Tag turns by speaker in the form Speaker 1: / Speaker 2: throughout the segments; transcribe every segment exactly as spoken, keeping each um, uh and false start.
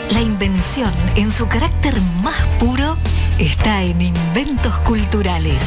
Speaker 1: La invención, en su carácter más puro, está en Inventos Culturales.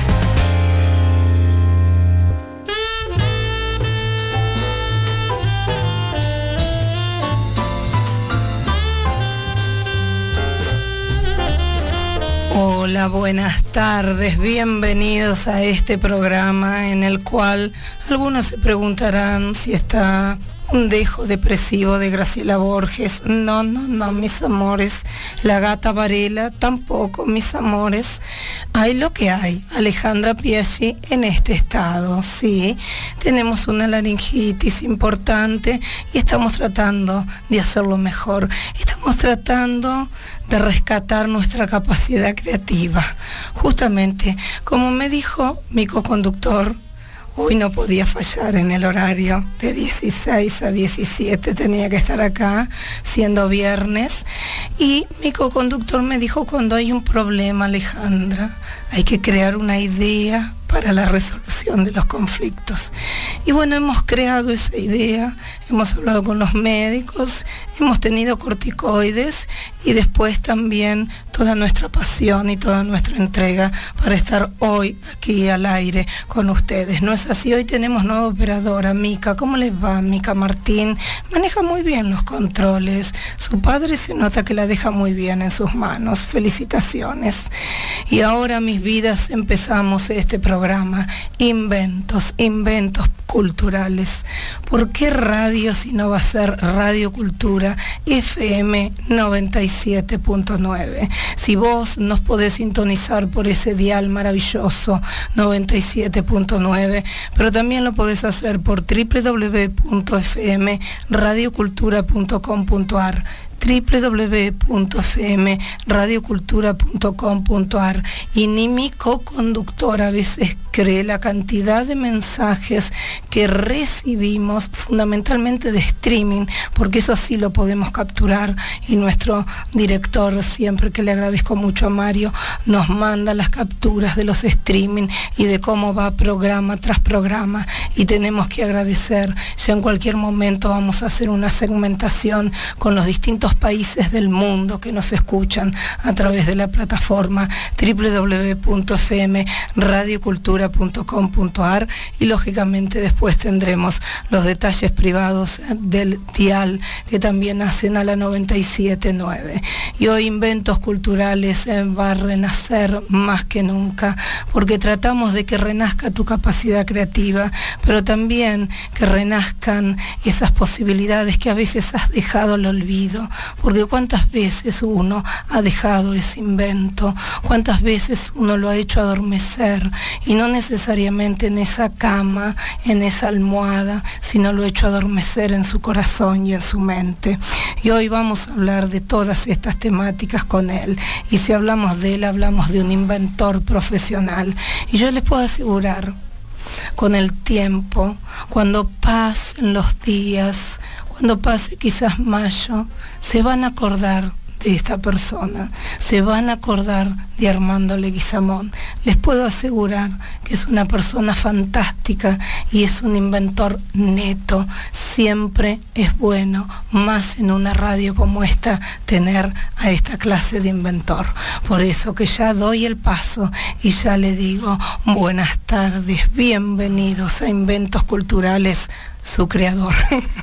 Speaker 2: Hola, buenas tardes, bienvenidos a este programa en el cual algunos se preguntarán si está un dejo depresivo de Graciela Borges. No, no, no, mis amores. La Gata Varela, tampoco, mis amores. Hay lo que hay. Alejandra Piaggi en este estado, sí. Tenemos una laringitis importante y estamos tratando de hacerlo mejor. Estamos tratando de rescatar nuestra capacidad creativa. Justamente, como me dijo mi coconductor, hoy no podía fallar en el horario de dieciséis a diecisiete, tenía que estar acá, siendo viernes, y mi coconductor me dijo: cuando hay un problema, Alejandra, hay que crear una idea para la resolución de los conflictos. Y bueno, hemos creado esa idea, hemos hablado con los médicos, hemos tenido corticoides y después también toda nuestra pasión y toda nuestra entrega para estar hoy aquí al aire con ustedes. ¿No es así? Hoy tenemos nueva operadora, Mica. ¿Cómo les va, Mica Martín? Maneja muy bien los controles. Su padre se nota que la deja muy bien en sus manos. Felicitaciones. Y ahora, mis vidas, empezamos este programa. Inventos, inventos culturales. ¿Por qué radio si no va a ser Radio Cultura F M noventa y siete punto nueve? Si vos nos podés sintonizar por ese dial maravilloso noventa y siete punto nueve, pero también lo podés hacer por doble u doble u doble u punto f m radio cultura punto com punto a r, doble u doble u doble u punto f m radio cultura punto com punto a r. Y ni mi co-conductor a veces cree la cantidad de mensajes que recibimos, fundamentalmente de streaming, porque eso sí lo podemos capturar, y nuestro director, siempre que le agradezco mucho a Mario, nos manda las capturas de los streaming y de cómo va programa tras programa, y tenemos que agradecer. Ya en cualquier momento vamos a hacer una segmentación con los distintos países del mundo que nos escuchan a través de la plataforma doble u doble u doble u punto f m radio cultura punto com punto a r, y lógicamente después tendremos los detalles privados del dial que también hacen a la noventa y siete punto nueve. Y hoy Inventos Culturales va a renacer más que nunca, porque tratamos de que renazca tu capacidad creativa, pero también que renazcan esas posibilidades que a veces has dejado al olvido. Porque cuántas veces uno ha dejado ese invento, cuántas veces uno lo ha hecho adormecer, y no necesariamente en esa cama, en esa almohada, sino lo ha hecho adormecer en su corazón y en su mente. Y hoy vamos a hablar de todas estas temáticas con él, y si hablamos de él, hablamos de un inventor profesional. Y yo les puedo asegurar, con el tiempo, cuando pasen los días, cuando pase quizás mayo, se van a acordar de esta persona, se van a acordar de Armando Leguizamón. Les puedo asegurar que es una persona fantástica y es un inventor neto. Siempre es bueno, más en una radio como esta, tener a esta clase de inventor. Por eso que ya doy el paso y ya le digo: buenas tardes, bienvenidos a Inventos Culturales, su creador.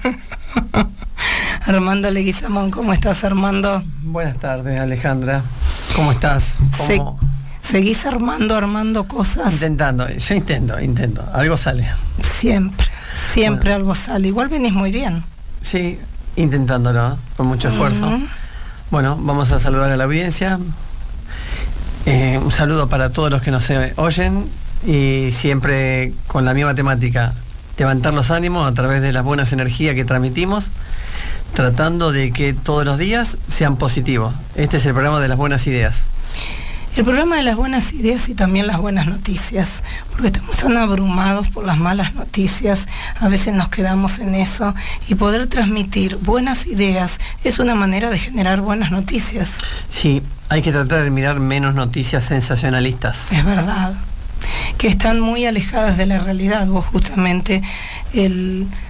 Speaker 2: Armando Leguizamón, ¿cómo estás, Armando?
Speaker 3: Buenas tardes, Alejandra. ¿Cómo estás? ¿Cómo?
Speaker 2: Se, ¿Seguís armando, armando cosas?
Speaker 3: Intentando, yo intento, intento. Algo sale.
Speaker 2: Siempre, siempre
Speaker 3: bueno.
Speaker 2: Algo sale. Igual venís muy bien.
Speaker 3: Sí, intentándolo, con mucho esfuerzo. Uh-huh. Bueno, vamos a saludar a la audiencia. Eh, un saludo para todos los que nos oyen, y siempre con la misma temática: levantar los ánimos a través de las buenas energías que transmitimos, tratando de que todos los días sean positivos. Este es el programa de las buenas ideas.
Speaker 2: El programa de las buenas ideas y también las buenas noticias, porque estamos tan abrumados por las malas noticias, a veces nos quedamos en eso, y poder transmitir buenas ideas es una manera de generar buenas noticias.
Speaker 3: Sí, hay que tratar de mirar menos noticias sensacionalistas.
Speaker 2: Es verdad, que están muy alejadas de la realidad. Vos justamente el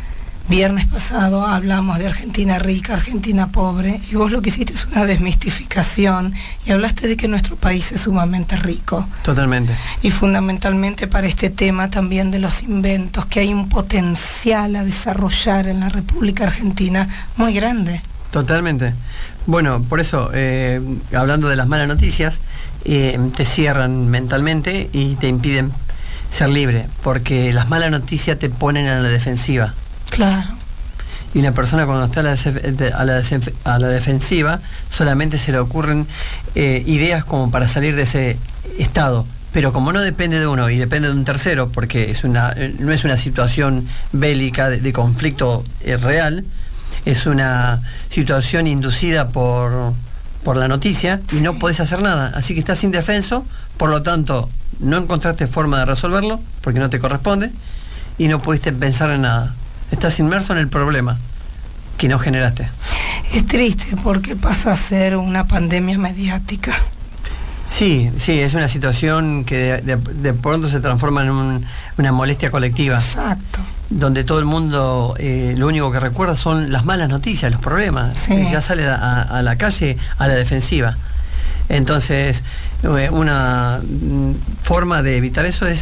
Speaker 2: viernes pasado hablamos de Argentina rica, Argentina pobre, y vos lo que hiciste es una desmistificación y hablaste de que nuestro país es sumamente rico.
Speaker 3: Totalmente.
Speaker 2: Y fundamentalmente para este tema también de los inventos, que hay un potencial a desarrollar en la República Argentina muy grande.
Speaker 3: Totalmente. Bueno, por eso, eh, hablando de las malas noticias, eh, te cierran mentalmente y te impiden ser libre, porque las malas noticias te ponen a la defensiva.
Speaker 2: Claro.
Speaker 3: Y una persona cuando está a la, a la, a la defensiva, solamente se le ocurren eh, ideas como para salir de ese estado. Pero como no depende de uno y depende de un tercero, porque es una, no es una situación bélica de, de conflicto eh, real, es una situación inducida por, por la noticia y sí. No podés hacer nada. Así que estás indefenso, por lo tanto, no encontraste forma de resolverlo, porque no te corresponde, y no pudiste pensar en nada. Estás inmerso en el problema que no generaste.
Speaker 2: Es triste porque pasa a ser una pandemia mediática.
Speaker 3: Sí, sí, es una situación que de, de, de pronto se transforma en un, una molestia colectiva.
Speaker 2: Exacto. Donde
Speaker 3: todo el mundo eh, lo único que recuerda son las malas noticias, los problemas.
Speaker 2: Sí.
Speaker 3: Ya sale a, a la calle a la defensiva. Entonces, eh, una mm, forma de evitar eso es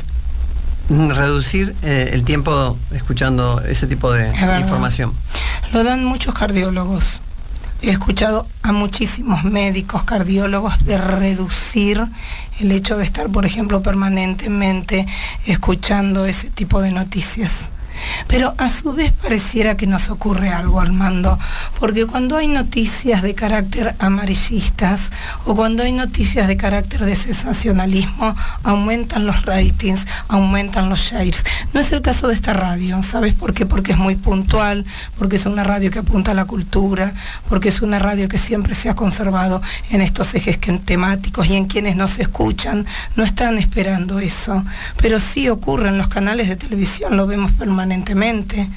Speaker 3: mm, reducir eh, el tiempo escuchando ese tipo de información.
Speaker 2: Lo dan muchos cardiólogos. He escuchado a muchísimos médicos, cardiólogos, de reducir el hecho de estar, por ejemplo, permanentemente escuchando ese tipo de noticias. Pero a su vez pareciera que nos ocurre algo, Armando, porque cuando hay noticias de carácter amarillistas o cuando hay noticias de carácter de sensacionalismo, aumentan los ratings, aumentan los shares. No es el caso de esta radio, ¿sabes por qué? Porque es muy puntual, porque es una radio que apunta a la cultura, porque es una radio que siempre se ha conservado en estos ejes temáticos y en quienes nos escuchan no están esperando eso. Pero sí ocurre en los canales de televisión, lo vemos permanentemente. Permanentemente.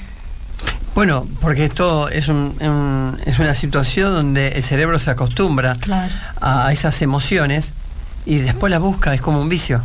Speaker 3: Bueno, porque esto es, un, un, es una situación donde el cerebro se acostumbra
Speaker 2: claro.
Speaker 3: a, a esas emociones y después la busca, es como un vicio.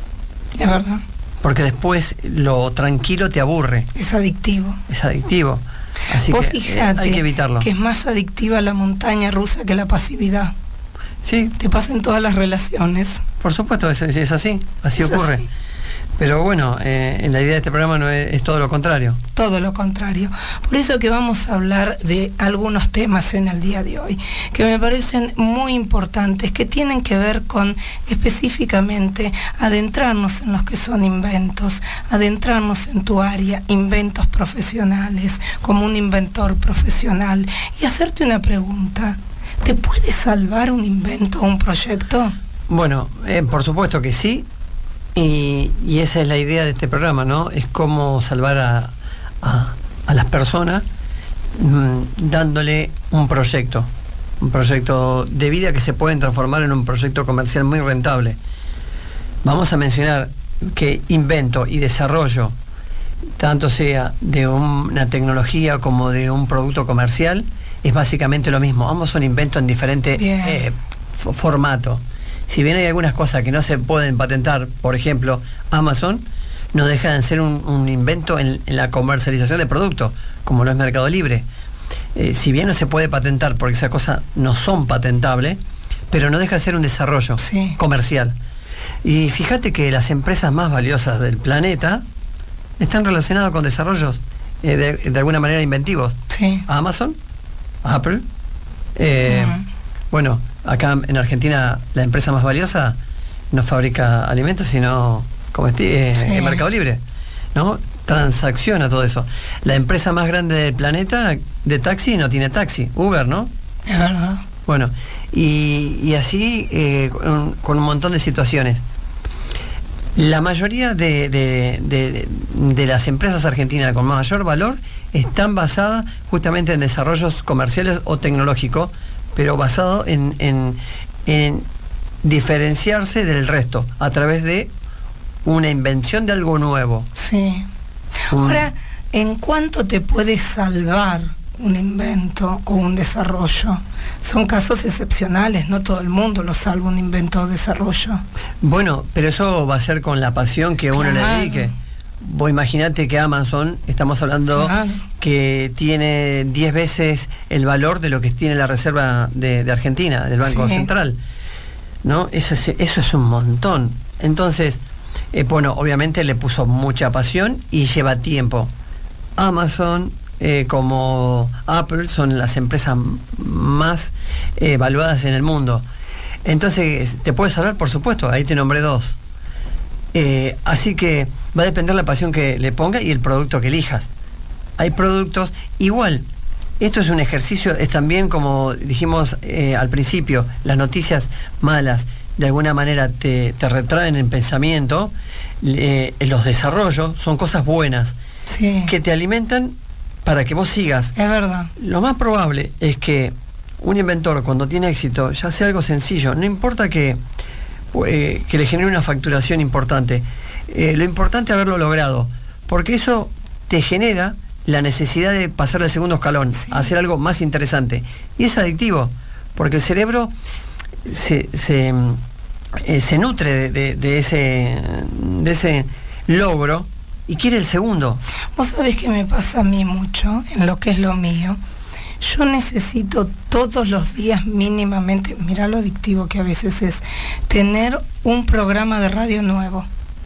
Speaker 2: Es verdad.
Speaker 3: Porque después lo tranquilo te aburre.
Speaker 2: Es adictivo.
Speaker 3: Es adictivo. Así
Speaker 2: Vos
Speaker 3: que
Speaker 2: fíjate
Speaker 3: eh, hay que evitarlo.
Speaker 2: Que es más adictiva la montaña rusa que la pasividad.
Speaker 3: Sí.
Speaker 2: Te pasa en todas las relaciones.
Speaker 3: Por supuesto, es, es así. Así es ocurre. Así. Pero bueno, eh, la idea de este programa no es, es todo lo contrario.
Speaker 2: Todo lo contrario. Por eso que vamos a hablar de algunos temas en el día de hoy, que me parecen muy importantes, que tienen que ver con específicamente adentrarnos en los que son inventos, adentrarnos en tu área, inventos profesionales, como un inventor profesional, y hacerte una pregunta. ¿Te puede salvar un invento o un proyecto?
Speaker 3: Bueno, eh, por supuesto que sí. Y, y esa es la idea de este programa, ¿no? Es cómo salvar a, a, a las personas mmm, dándole un proyecto, un proyecto de vida que se puede transformar en un proyecto comercial muy rentable. Vamos a mencionar que invento y desarrollo, tanto sea de una tecnología como de un producto comercial, es básicamente lo mismo. Ambos son inventos en diferente eh, formato. Si bien hay algunas cosas que no se pueden patentar, por ejemplo, Amazon no deja de ser un, un invento en, en la comercialización de productos, como lo es Mercado Libre. Eh, si bien no se puede patentar, porque esas cosas no son patentables, pero no deja de ser un desarrollo
Speaker 2: sí.
Speaker 3: comercial. Y fíjate que las empresas más valiosas del planeta están relacionadas con desarrollos eh, de, de alguna manera inventivos.
Speaker 2: Sí.
Speaker 3: Amazon, Apple, eh, uh-huh. bueno, acá en Argentina la empresa más valiosa no fabrica alimentos, sino como eh, sí. en Mercado Libre, ¿no? Transacciona todo eso. La empresa más grande del planeta de taxi no tiene taxi, Uber, ¿no?
Speaker 2: Es verdad.
Speaker 3: Bueno, y, y así eh, con, con un montón de situaciones. La mayoría de, de, de, de las empresas argentinas con mayor valor están basadas justamente en desarrollos comerciales o tecnológicos, pero basado en, en, en diferenciarse del resto a través de una invención de algo nuevo.
Speaker 2: Sí. Un... Ahora, ¿en cuánto te puede salvar un invento o un desarrollo? Son casos excepcionales, no todo el mundo lo salva un invento o desarrollo.
Speaker 3: Bueno, pero eso va a ser con la pasión que
Speaker 2: claro.
Speaker 3: uno le dedique. vos imaginate que Amazon, estamos hablando claro. que tiene diez veces el valor de lo que tiene la reserva de, de Argentina, del Banco sí. Central, ¿no? Eso es, eso es un montón. Entonces, eh, bueno, obviamente le puso mucha pasión y lleva tiempo. Amazon, eh, como Apple, son las empresas más eh, valuadas en el mundo. Entonces, ¿te puedes hablar? Por supuesto, ahí te nombré dos. Eh, así que va a depender la pasión que le ponga y el producto que elijas. Hay productos, igual, esto es un ejercicio, es también como dijimos eh, al principio, las noticias malas de alguna manera te, te retraen el pensamiento, eh, los desarrollos son cosas buenas sí. que te alimentan para que vos sigas.
Speaker 2: Es verdad.
Speaker 3: Lo más probable es que un inventor cuando tiene éxito, ya sea algo sencillo, no importa que Eh, que le genere una facturación importante, eh, lo importante es haberlo logrado, porque eso te genera la necesidad de pasar al segundo escalón, sí. hacer algo más interesante, y es adictivo, porque el cerebro se, se, eh, se nutre de, de, de, ese, de ese logro y quiere el segundo.
Speaker 2: Vos sabés que me pasa a mí mucho en lo que es lo mío. Yo necesito todos los días mínimamente, mirá lo adictivo que a veces es, tener un programa de radio nuevo.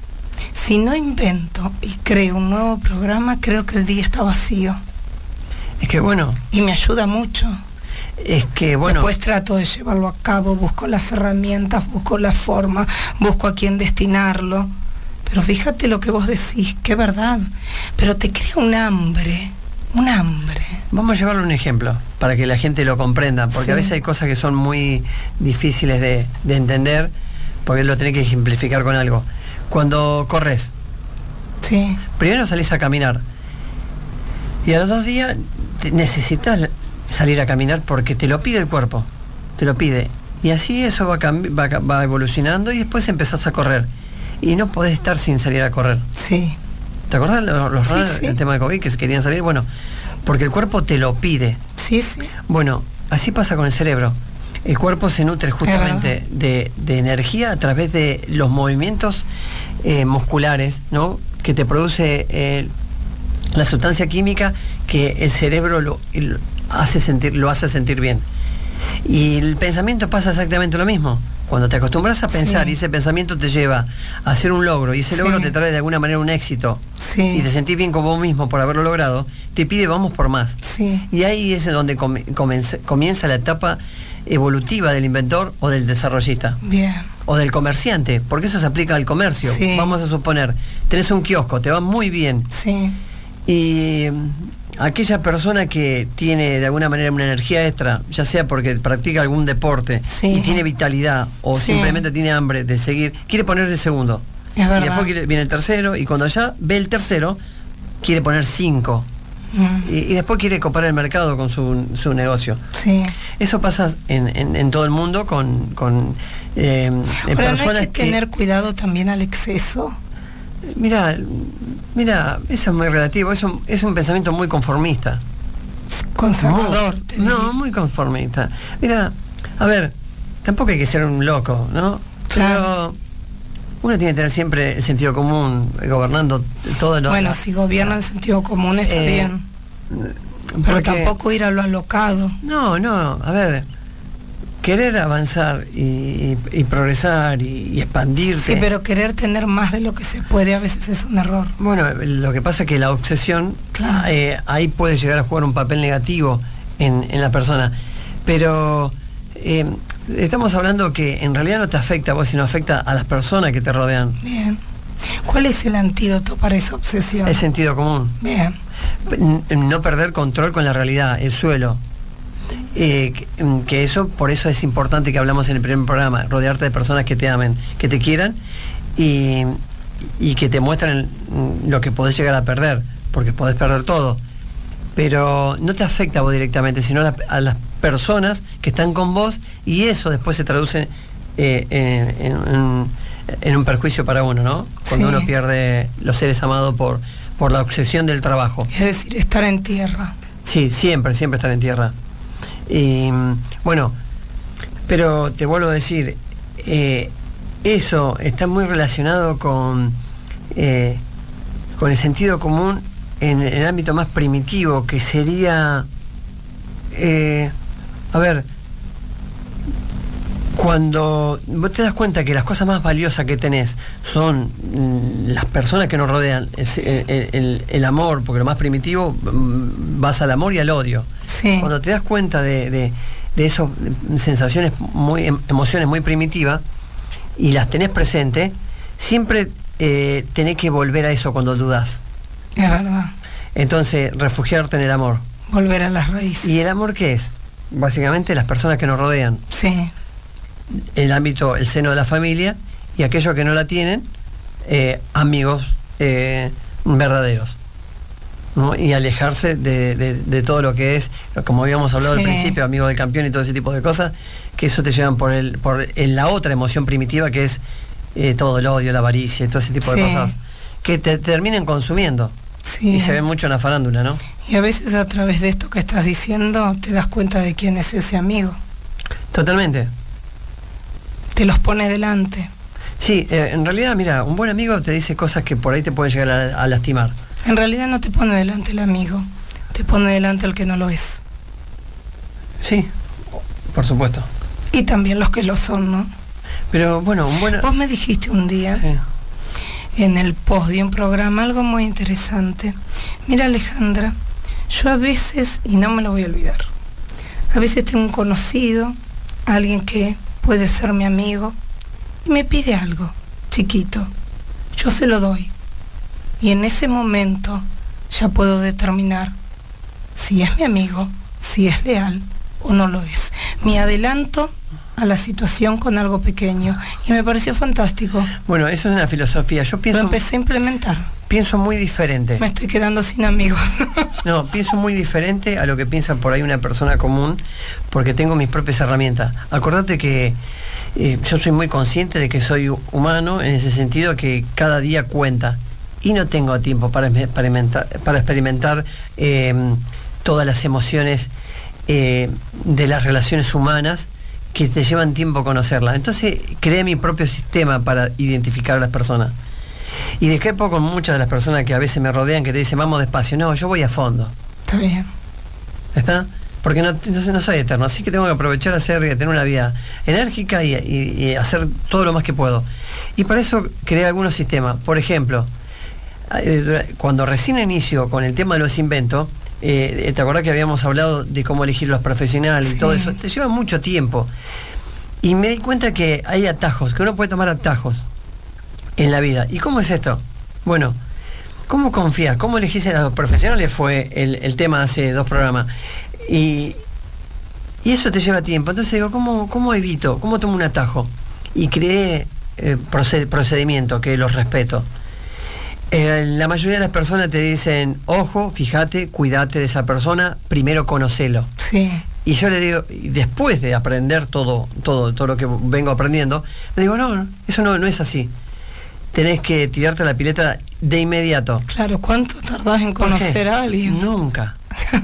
Speaker 2: Si no invento y creo un nuevo programa, creo que el día está vacío.
Speaker 3: Es que bueno...
Speaker 2: Y me ayuda mucho.
Speaker 3: Es que bueno...
Speaker 2: Después trato de llevarlo a cabo, busco las herramientas, busco la forma, busco a quién destinarlo. Pero fíjate lo que vos decís, que es verdad. Pero te crea un hambre... Un hambre.
Speaker 3: Vamos a llevarle un ejemplo para que la gente lo comprenda, porque sí. a veces hay cosas que son muy difíciles de, de entender, porque lo tenés que ejemplificar con algo. Cuando corres,
Speaker 2: sí.
Speaker 3: primero salís a caminar y a los dos días necesitas salir a caminar porque te lo pide el cuerpo, te lo pide. Y así eso va, va, va evolucionando y después empezás a correr. Y no podés estar sin salir a correr.
Speaker 2: Sí.
Speaker 3: ¿Te acuerdas los, los
Speaker 2: sí,
Speaker 3: raros,
Speaker 2: sí.
Speaker 3: el tema de COVID que se querían salir? Bueno, porque el cuerpo te lo pide.
Speaker 2: Sí, sí.
Speaker 3: Bueno, así pasa con el cerebro. El cuerpo se nutre justamente de, de energía a través de los movimientos eh, musculares, ¿no? Que te produce eh, la sustancia química que el cerebro lo, lo hace sentir, lo hace sentir bien. Y el pensamiento pasa exactamente lo mismo. Cuando te acostumbras a pensar sí. y ese pensamiento te lleva a hacer un logro y ese sí. logro te trae de alguna manera un éxito
Speaker 2: sí.
Speaker 3: y te sentís bien con vos mismo por haberlo logrado, te pide vamos por más.
Speaker 2: Sí.
Speaker 3: Y ahí es donde com- comienza, comienza la etapa evolutiva del inventor o del desarrollista.
Speaker 2: Bien.
Speaker 3: O del comerciante, porque eso se aplica al comercio.
Speaker 2: Sí.
Speaker 3: Vamos a suponer, tenés un kiosco, te va muy bien.
Speaker 2: Sí.
Speaker 3: Y aquella persona que tiene de alguna manera una energía extra, ya sea porque practica algún deporte
Speaker 2: sí.
Speaker 3: y tiene vitalidad o
Speaker 2: sí.
Speaker 3: simplemente tiene hambre de seguir, quiere poner el segundo.
Speaker 2: Es verdad.
Speaker 3: Y después quiere, viene el tercero y cuando ya ve el tercero, quiere poner cinco. Mm. Y, y después quiere copar el mercado con su, su negocio.
Speaker 2: Sí.
Speaker 3: Eso pasa en, en, en todo el mundo con, con eh,
Speaker 2: Pero
Speaker 3: personas
Speaker 2: no hay que,
Speaker 3: que
Speaker 2: tener cuidado también al exceso.
Speaker 3: Mira, mira, eso es muy relativo, es un, es un pensamiento muy conformista.
Speaker 2: Conservador.
Speaker 3: Muy, no, muy conformista. Mira, a ver, tampoco hay que ser un loco, ¿no?
Speaker 2: Claro.
Speaker 3: Pero uno tiene que tener siempre el sentido común, gobernando todo lo...
Speaker 2: Bueno, si gobierna el sentido común está eh, bien. Pero porque, tampoco ir a lo alocado.
Speaker 3: No, no, a ver... Querer avanzar y, y, y progresar y, y expandirse.
Speaker 2: Sí, pero querer tener más de lo que se puede a veces es un error.
Speaker 3: Bueno, lo que pasa es que la obsesión, claro. eh, ahí puede llegar a jugar un papel negativo en, en la persona. Pero eh, estamos hablando que en realidad no te afecta a vos, sino afecta a las personas que te rodean.
Speaker 2: Bien. ¿Cuál es el antídoto para esa obsesión?
Speaker 3: El sentido común.
Speaker 2: Bien.
Speaker 3: No perder control con la realidad, el suelo. Eh, que, que eso, por eso es importante que hablamos en el primer programa, rodearte de personas que te amen, que te quieran y, y que te muestren lo que podés llegar a perder, porque podés perder todo, pero no te afecta a vos directamente, sino a, la, a las personas que están con vos, y eso después se traduce eh, en, en, en un perjuicio para uno, ¿no? Cuando sí. uno pierde los seres amados por, por la obsesión del trabajo.
Speaker 2: Es decir, estar en tierra.
Speaker 3: Sí, siempre, siempre estar en tierra. Y bueno, pero te vuelvo a decir, eh, eso está muy relacionado con eh, con el sentido común en el ámbito más primitivo, que sería, eh, a ver, cuando vos te das cuenta que las cosas más valiosas que tenés son mm, las personas que nos rodean, el, el, el, el amor, porque lo más primitivo mm, vas al amor y al odio.
Speaker 2: Sí.
Speaker 3: Cuando te das cuenta de, de, de esas sensaciones, muy emociones muy primitivas, y las tenés presentes, siempre eh, tenés que volver a eso cuando dudás.
Speaker 2: Es verdad.
Speaker 3: Entonces, refugiarte en el amor.
Speaker 2: Volver a las raíces.
Speaker 3: ¿Y el amor qué es? Básicamente las personas que nos rodean.
Speaker 2: Sí.
Speaker 3: El ámbito, el seno de la familia, y aquellos que no la tienen, eh, amigos eh, verdaderos, ¿no? Y alejarse de, de, de todo lo que es, como habíamos hablado
Speaker 2: Sí.
Speaker 3: al principio, amigos del campeón y todo ese tipo de cosas, que eso te llevan por el por el, la otra emoción primitiva, que es eh, todo el odio, la avaricia y todo ese tipo
Speaker 2: Sí.
Speaker 3: de cosas, que te terminen consumiendo.
Speaker 2: Sí.
Speaker 3: Y se ve mucho en la farándula, ¿no?
Speaker 2: Y a veces a través de esto que estás diciendo te das cuenta de quién es ese amigo.
Speaker 3: Totalmente.
Speaker 2: Te los pone delante.
Speaker 3: Sí, eh, en realidad, mira, un buen amigo te dice cosas que por ahí te pueden llegar a, a lastimar.
Speaker 2: En realidad no te pone delante el amigo, te pone delante el que no lo es.
Speaker 3: Sí, por supuesto.
Speaker 2: Y también los que lo son, ¿no?
Speaker 3: Pero bueno, un buen...
Speaker 2: Vos me dijiste un día,
Speaker 3: Sí.
Speaker 2: en el post de un programa, algo muy interesante. Mira, Alejandra, yo a veces, y no me lo voy a olvidar, a veces tengo un conocido, alguien que puede ser mi amigo, y me pide algo chiquito, yo se lo doy, y en ese momento ya puedo determinar si es mi amigo, si es leal o no lo es. Me adelanto a la situación con algo pequeño y me pareció fantástico.
Speaker 3: Bueno, eso es una filosofía. Yo
Speaker 2: Lo
Speaker 3: pienso,
Speaker 2: empecé a implementar.
Speaker 3: pienso muy diferente.
Speaker 2: Me estoy quedando sin amigos.
Speaker 3: No, pienso muy diferente a lo que piensa por ahí una persona común, porque tengo mis propias herramientas. Acordate que eh, yo soy muy consciente de que soy humano, en ese sentido que cada día cuenta. Y no tengo tiempo para experimentar, para experimentar eh, todas las emociones eh, de las relaciones humanas que te llevan tiempo conocerlas. Entonces creé mi propio sistema para identificar a las personas. Y discrepo con muchas de las personas que a veces me rodean, que te dicen, vamos despacio. No, yo voy a fondo.
Speaker 2: Está bien.
Speaker 3: ¿Está? Porque no, no soy eterno, así que tengo que aprovechar, hacer, tener una vida enérgica y, y, y hacer todo lo más que puedo. Y para eso creé algunos sistemas. Por ejemplo, cuando recién inicio con el tema de los inventos, eh, ¿te acordás que habíamos hablado de cómo elegir los profesionales
Speaker 2: Sí.
Speaker 3: y todo eso? Te lleva mucho tiempo. Y me di cuenta que hay atajos, que uno puede tomar atajos en la vida. ¿Y cómo es esto? Bueno, ¿cómo confías? ¿Cómo elegís a los profesionales? Fue el, el tema hace dos programas. Y, y eso te lleva tiempo. Entonces digo, ¿cómo, cómo evito? ¿Cómo tomo un atajo? Y creé eh, proced, procedimiento que los respeto. Eh, la mayoría de las personas te dicen, ojo, fíjate, cuídate de esa persona, primero conocelo.
Speaker 2: Sí.
Speaker 3: Y yo le digo, y después de aprender todo, todo, todo lo que vengo aprendiendo, le digo, no, eso no, no es así. Tenés que tirarte a la pileta de inmediato.
Speaker 2: Claro, ¿cuánto tardás en
Speaker 3: ¿Por qué?
Speaker 2: conocer a alguien?
Speaker 3: Nunca.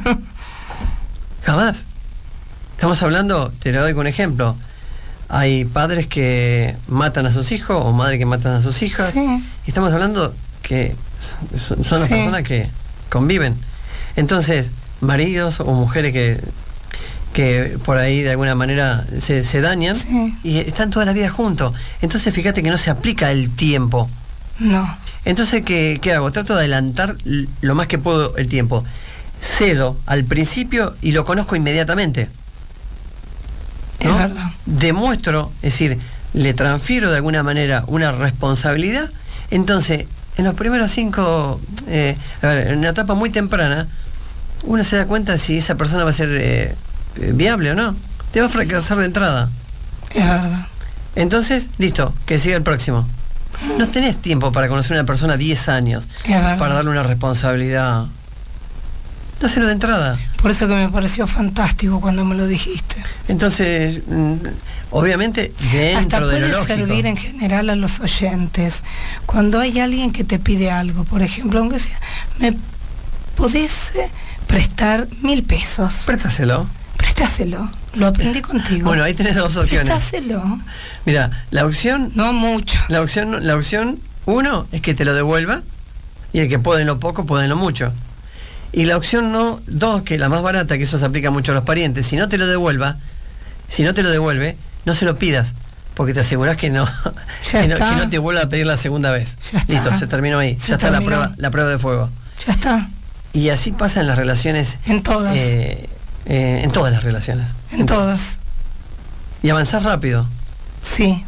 Speaker 3: Jamás. Estamos hablando, te lo doy con ejemplo. Hay padres que matan a sus hijos o madres que matan a sus hijas.
Speaker 2: Sí.
Speaker 3: Y estamos hablando que son, son las
Speaker 2: Sí.
Speaker 3: personas que conviven. Entonces, maridos o mujeres que, que por ahí de alguna manera se, se dañan
Speaker 2: Sí.
Speaker 3: y están toda la vida juntos. Entonces, fíjate que no se aplica el tiempo.
Speaker 2: No.
Speaker 3: Entonces, ¿qué, qué hago? Trato de adelantar lo más que puedo el tiempo. Cedo al principio y lo conozco inmediatamente. ¿No?
Speaker 2: Es verdad.
Speaker 3: Demuestro, es decir, le transfiero de alguna manera una responsabilidad. Entonces, en los primeros cinco, eh, a ver, en una etapa muy temprana, uno se da cuenta si esa persona va a ser eh, viable o no. Te va a fracasar de entrada.
Speaker 2: Es verdad.
Speaker 3: Entonces, listo, que siga el próximo. No tenés tiempo para conocer a una persona diez años,
Speaker 2: Es verdad.
Speaker 3: para darle una responsabilidad. Dáselo de entrada.
Speaker 2: Por eso que me pareció fantástico cuando me lo dijiste.
Speaker 3: Entonces, mm, obviamente, dentro
Speaker 2: Hasta
Speaker 3: de lo
Speaker 2: puede
Speaker 3: lógico.
Speaker 2: servir en general a los oyentes. Cuando hay alguien que te pide algo, por ejemplo, aunque sea, ¿me podés eh, prestar mil pesos?
Speaker 3: Préstaselo.
Speaker 2: Préstaselo. Lo aprendí contigo.
Speaker 3: Bueno, ahí tenés dos opciones.
Speaker 2: Préstaselo.
Speaker 3: Mira, la opción,
Speaker 2: No mucho.
Speaker 3: la opción, la opción uno es que te lo devuelva Y el que puede en lo poco, puede en lo mucho. Y la opción no, dos, que la más barata, que eso se aplica mucho a los parientes, si no te lo devuelva, si no te lo devuelve, no se lo pidas, porque te asegurás que no, que no, que no te vuelva a pedir la segunda vez. Listo, se terminó ahí. Ya, ya está la prueba, la prueba de fuego.
Speaker 2: Ya está.
Speaker 3: Y así pasa en las relaciones.
Speaker 2: En todas.
Speaker 3: Eh, eh, en todas las relaciones.
Speaker 2: En, en todas.
Speaker 3: Y avanzar rápido.
Speaker 2: Sí.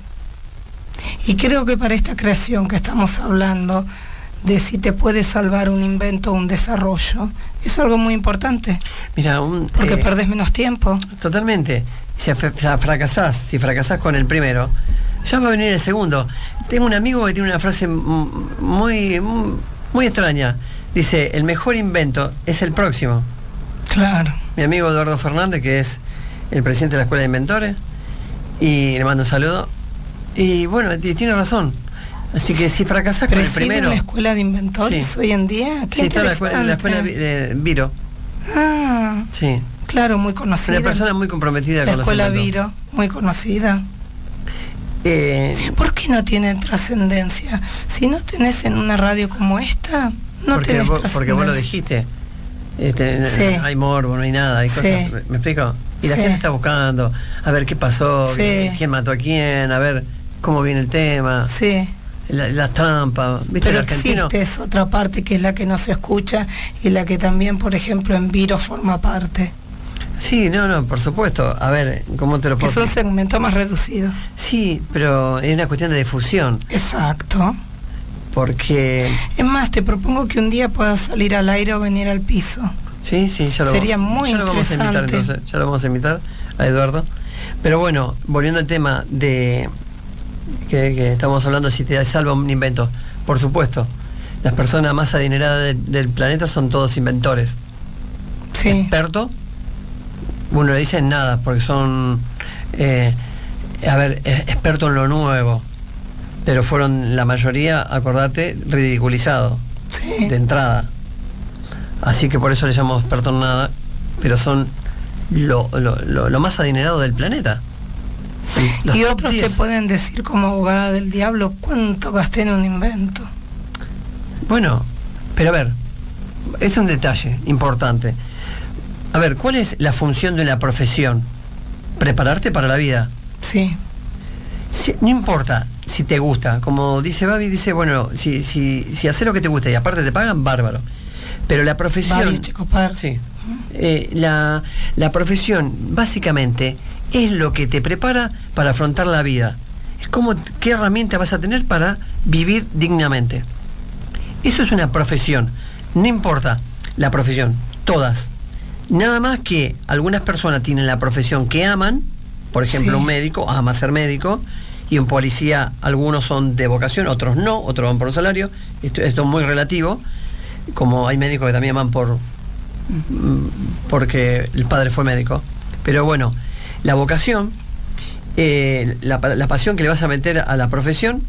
Speaker 2: Y creo que para esta creación que estamos hablando, de si te puede salvar un invento o un desarrollo, es algo muy importante.
Speaker 3: Mira, un,
Speaker 2: porque
Speaker 3: eh,
Speaker 2: perdés menos tiempo.
Speaker 3: Totalmente. Si fracasás, si fracasás con el primero, ya va a venir el segundo. Tengo un amigo que tiene una frase muy, muy extraña. Dice, el mejor invento es el próximo.
Speaker 2: Claro.
Speaker 3: Mi amigo Eduardo Fernández, que es el presidente de la Escuela de Inventores, y le mando un saludo. Y bueno, tiene razón. Así que si fracasás con el primero...
Speaker 2: una escuela de inventores sí. hoy en día? Qué
Speaker 3: sí, está la escuela, la escuela de Viro.
Speaker 2: Ah,
Speaker 3: sí.
Speaker 2: Claro, muy conocida.
Speaker 3: Una persona muy comprometida
Speaker 2: la
Speaker 3: con
Speaker 2: escuela
Speaker 3: los inventos.
Speaker 2: Viro, muy conocida.
Speaker 3: Eh,
Speaker 2: ¿Por qué no tiene trascendencia? Si no tenés en una radio como esta, no
Speaker 3: porque
Speaker 2: tenés
Speaker 3: vos,
Speaker 2: trascendencia.
Speaker 3: Porque vos lo dijiste. Este,
Speaker 2: sí.
Speaker 3: No hay morbo, no hay nada. Hay cosas,
Speaker 2: sí.
Speaker 3: ¿me explico? Y la
Speaker 2: sí.
Speaker 3: gente está buscando a ver qué pasó,
Speaker 2: sí.
Speaker 3: quién mató a quién, a ver cómo viene el tema.
Speaker 2: Sí.
Speaker 3: La, las trampas, ¿viste?
Speaker 2: Pero
Speaker 3: el argentino
Speaker 2: existe esa otra parte que es la que no se escucha y la que también, por ejemplo, en Viro forma parte.
Speaker 3: Sí, no, no, por supuesto. A ver, ¿cómo te lo puedo...?
Speaker 2: Es un segmento más reducido.
Speaker 3: Sí, pero es una cuestión de difusión.
Speaker 2: Exacto.
Speaker 3: Porque...
Speaker 2: Es más, te propongo que un día puedas salir al aire o venir al piso.
Speaker 3: Sí, sí, ya lo,
Speaker 2: Sería muy
Speaker 3: ya lo vamos a invitar entonces. Ya lo vamos a invitar a Eduardo. Pero bueno, volviendo al tema de... Que, que estamos hablando si te salva un invento. Por supuesto, las personas más adineradas de, del planeta son todos inventores.
Speaker 2: Sí.
Speaker 3: Expertos, uno le dice en nada, porque son, eh, a ver, expertos en lo nuevo. Pero fueron la mayoría, acordate, ridiculizados.
Speaker 2: Sí.
Speaker 3: De entrada. Así que por eso le llamamos expertos en nada, pero son lo, lo, lo, lo más adinerado del planeta. Los
Speaker 2: y otros
Speaker 3: diez.
Speaker 2: Te pueden decir como abogada del diablo cuánto gasté en un invento.
Speaker 3: Bueno, pero a ver, es un detalle importante. A ver, ¿cuál es la función de una profesión? Prepararte para la vida.
Speaker 2: Sí.
Speaker 3: Si, no importa si te gusta, como dice Babi, dice, bueno, si, si, si haces lo que te gusta y aparte te pagan, bárbaro. Pero la profesión...
Speaker 2: Babi, chico, par.
Speaker 3: Sí. Eh, la, la profesión, básicamente, es lo que te prepara para afrontar la vida. Es como qué herramienta vas a tener para vivir dignamente. Eso es una profesión. No importa la profesión, todas. Nada más que algunas personas tienen la profesión que aman, por ejemplo, sí. Un médico ama ser médico, y un policía, algunos son de vocación, otros no, otros van por un salario. Esto, esto es muy relativo, como hay médicos que también van por porque el padre fue médico. Pero bueno, la vocación, eh, la, la pasión que le vas a meter a la profesión,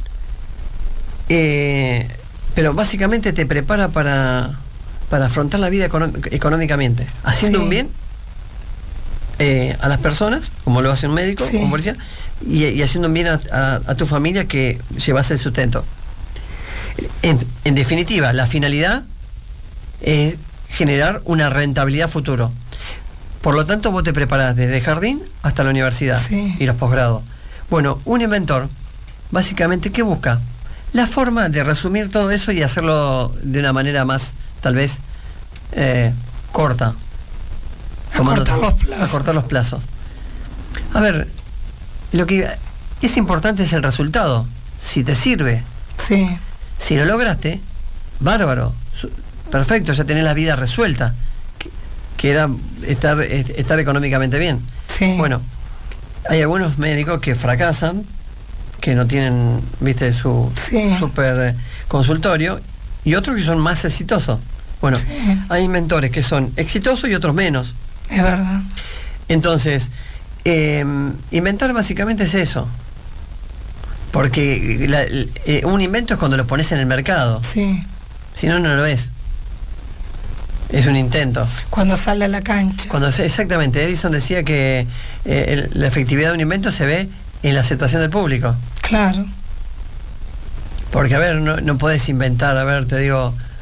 Speaker 3: eh, pero básicamente te prepara para, para afrontar la vida econó- económicamente, haciendo sí. un bien eh, a las personas, como lo hace un médico, sí. como policía, y, y haciendo un bien a, a, a tu familia que llevas el sustento. En, en definitiva, la finalidad es generar una rentabilidad futuro. Por lo tanto, vos te preparás desde jardín hasta la universidad
Speaker 2: sí.
Speaker 3: y los posgrados. Bueno, un inventor, básicamente, ¿qué busca? La forma de resumir todo eso y hacerlo de una manera más, tal vez, eh, corta.
Speaker 2: Acortar los plazos.
Speaker 3: Acortar los plazos. A ver, lo que es importante es el resultado. Si te sirve.
Speaker 2: Sí.
Speaker 3: Si lo lograste, bárbaro. Perfecto, ya tenés la vida resuelta. Que, que era estar, estar económicamente bien.
Speaker 2: Sí.
Speaker 3: Bueno, hay algunos médicos que fracasan, que no tienen, viste, su
Speaker 2: sí.
Speaker 3: super consultorio, y otros que son más exitosos. Bueno, sí. hay inventores que son exitosos y otros menos.
Speaker 2: Es verdad.
Speaker 3: Entonces, eh, inventar básicamente es eso. Porque la, eh, un invento es cuando lo pones en el mercado.
Speaker 2: Sí.
Speaker 3: Si no, no lo es. Es un intento.
Speaker 2: Cuando sale a la cancha.
Speaker 3: Cuando Exactamente. Edison decía que eh, el, la efectividad de un invento se ve en la aceptación del público.
Speaker 2: Claro.
Speaker 3: Porque, a ver, no, no podés inventar, a ver, te digo,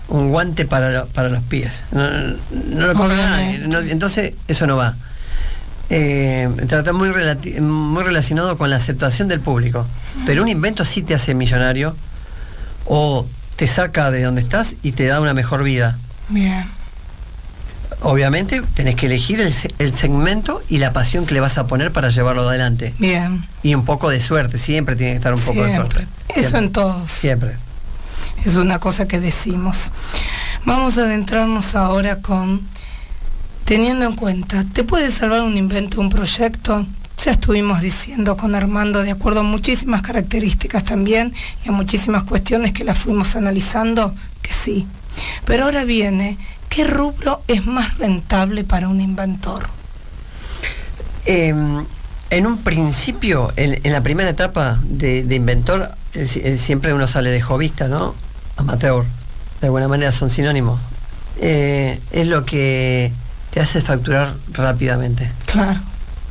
Speaker 3: un guante para, para los pies. No, no lo compra nadie. No, entonces, eso no va. Eh, está muy, relati- muy relacionado con la aceptación del público. Pero un invento sí te hace millonario o te saca de donde estás y te da una mejor vida.
Speaker 2: Bien.
Speaker 3: Obviamente tenés que elegir el, el segmento y la pasión que le vas a poner para llevarlo adelante.
Speaker 2: Bien.
Speaker 3: Y un poco de suerte, siempre tiene que estar un poco
Speaker 2: Siempre.
Speaker 3: de suerte.
Speaker 2: Eso
Speaker 3: Siempre.
Speaker 2: en todos.
Speaker 3: Siempre.
Speaker 2: Es una cosa que decimos. Vamos a adentrarnos ahora con, teniendo en cuenta, ¿te puede salvar un invento, un proyecto? Ya estuvimos diciendo con Armando, de acuerdo a muchísimas características también y a muchísimas cuestiones que las fuimos analizando, que sí. Pero ahora viene, ¿qué rubro es más rentable para un inventor?
Speaker 3: Eh, en un principio, en, en la primera etapa de, de inventor, es, es, siempre uno sale de jovista, ¿no? Amateur. De alguna manera son sinónimos. Eh, es lo que te hace facturar rápidamente.
Speaker 2: Claro.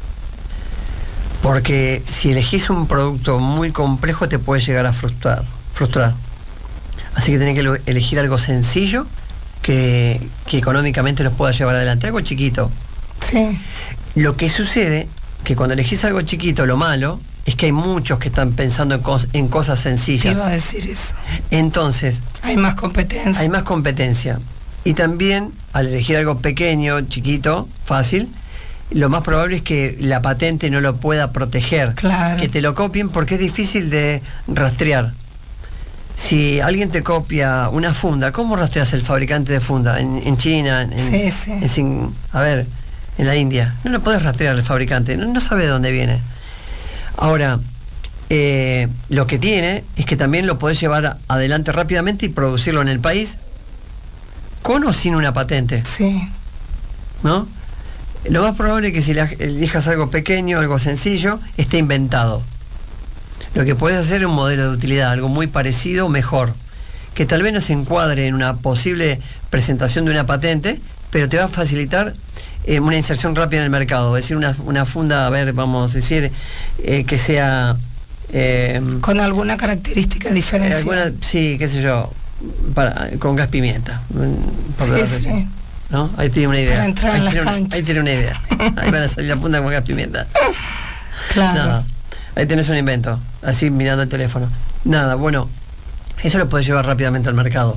Speaker 3: Porque si elegís un producto muy complejo te puede llegar a frustrar. frustrar. Así que tenés que elegir algo sencillo que, que económicamente los pueda llevar adelante. Algo chiquito.
Speaker 2: Sí.
Speaker 3: Lo que sucede que cuando elegís algo chiquito, lo malo es que hay muchos que están pensando en, cos en cosas sencillas.
Speaker 2: Te iba a decir eso.
Speaker 3: Entonces,
Speaker 2: hay más competencia.
Speaker 3: Hay más competencia. Y también, al elegir algo pequeño, chiquito, fácil, lo más probable es que la patente no lo pueda proteger.
Speaker 2: Claro.
Speaker 3: Que te lo copien porque es difícil de rastrear. Si alguien te copia una funda, ¿cómo rastreas el fabricante de funda? En, en China, en,
Speaker 2: sí, sí.
Speaker 3: en, a ver, en la India. No lo puedes rastrear el fabricante, no, no sabe de dónde viene. Ahora, eh, lo que tiene es que también lo podés llevar adelante rápidamente y producirlo en el país con o sin una patente.
Speaker 2: Sí.
Speaker 3: ¿No? Lo más probable es que si elijas algo pequeño, algo sencillo, esté inventado. Lo que puedes hacer es un modelo de utilidad, algo muy parecido o mejor, que tal vez no se encuadre en una posible presentación de una patente, pero te va a facilitar eh, una inserción rápida en el mercado. Es decir, una, una funda, a ver, vamos a decir, eh, que sea... Eh,
Speaker 2: con alguna característica diferente.
Speaker 3: Alguna, sí, qué sé yo, para, con gas pimienta.
Speaker 2: Sí, sí.
Speaker 3: ¿No? Ahí tiene una idea.
Speaker 2: Para entrar
Speaker 3: ahí
Speaker 2: en las
Speaker 3: tiene
Speaker 2: canchas.
Speaker 3: Una, ahí tiene una idea. Ahí van a salir la funda con gas pimienta.
Speaker 2: Claro.
Speaker 3: Nada. Ahí tenés un invento, así mirando el teléfono. Nada, bueno, eso lo podés llevar rápidamente al mercado.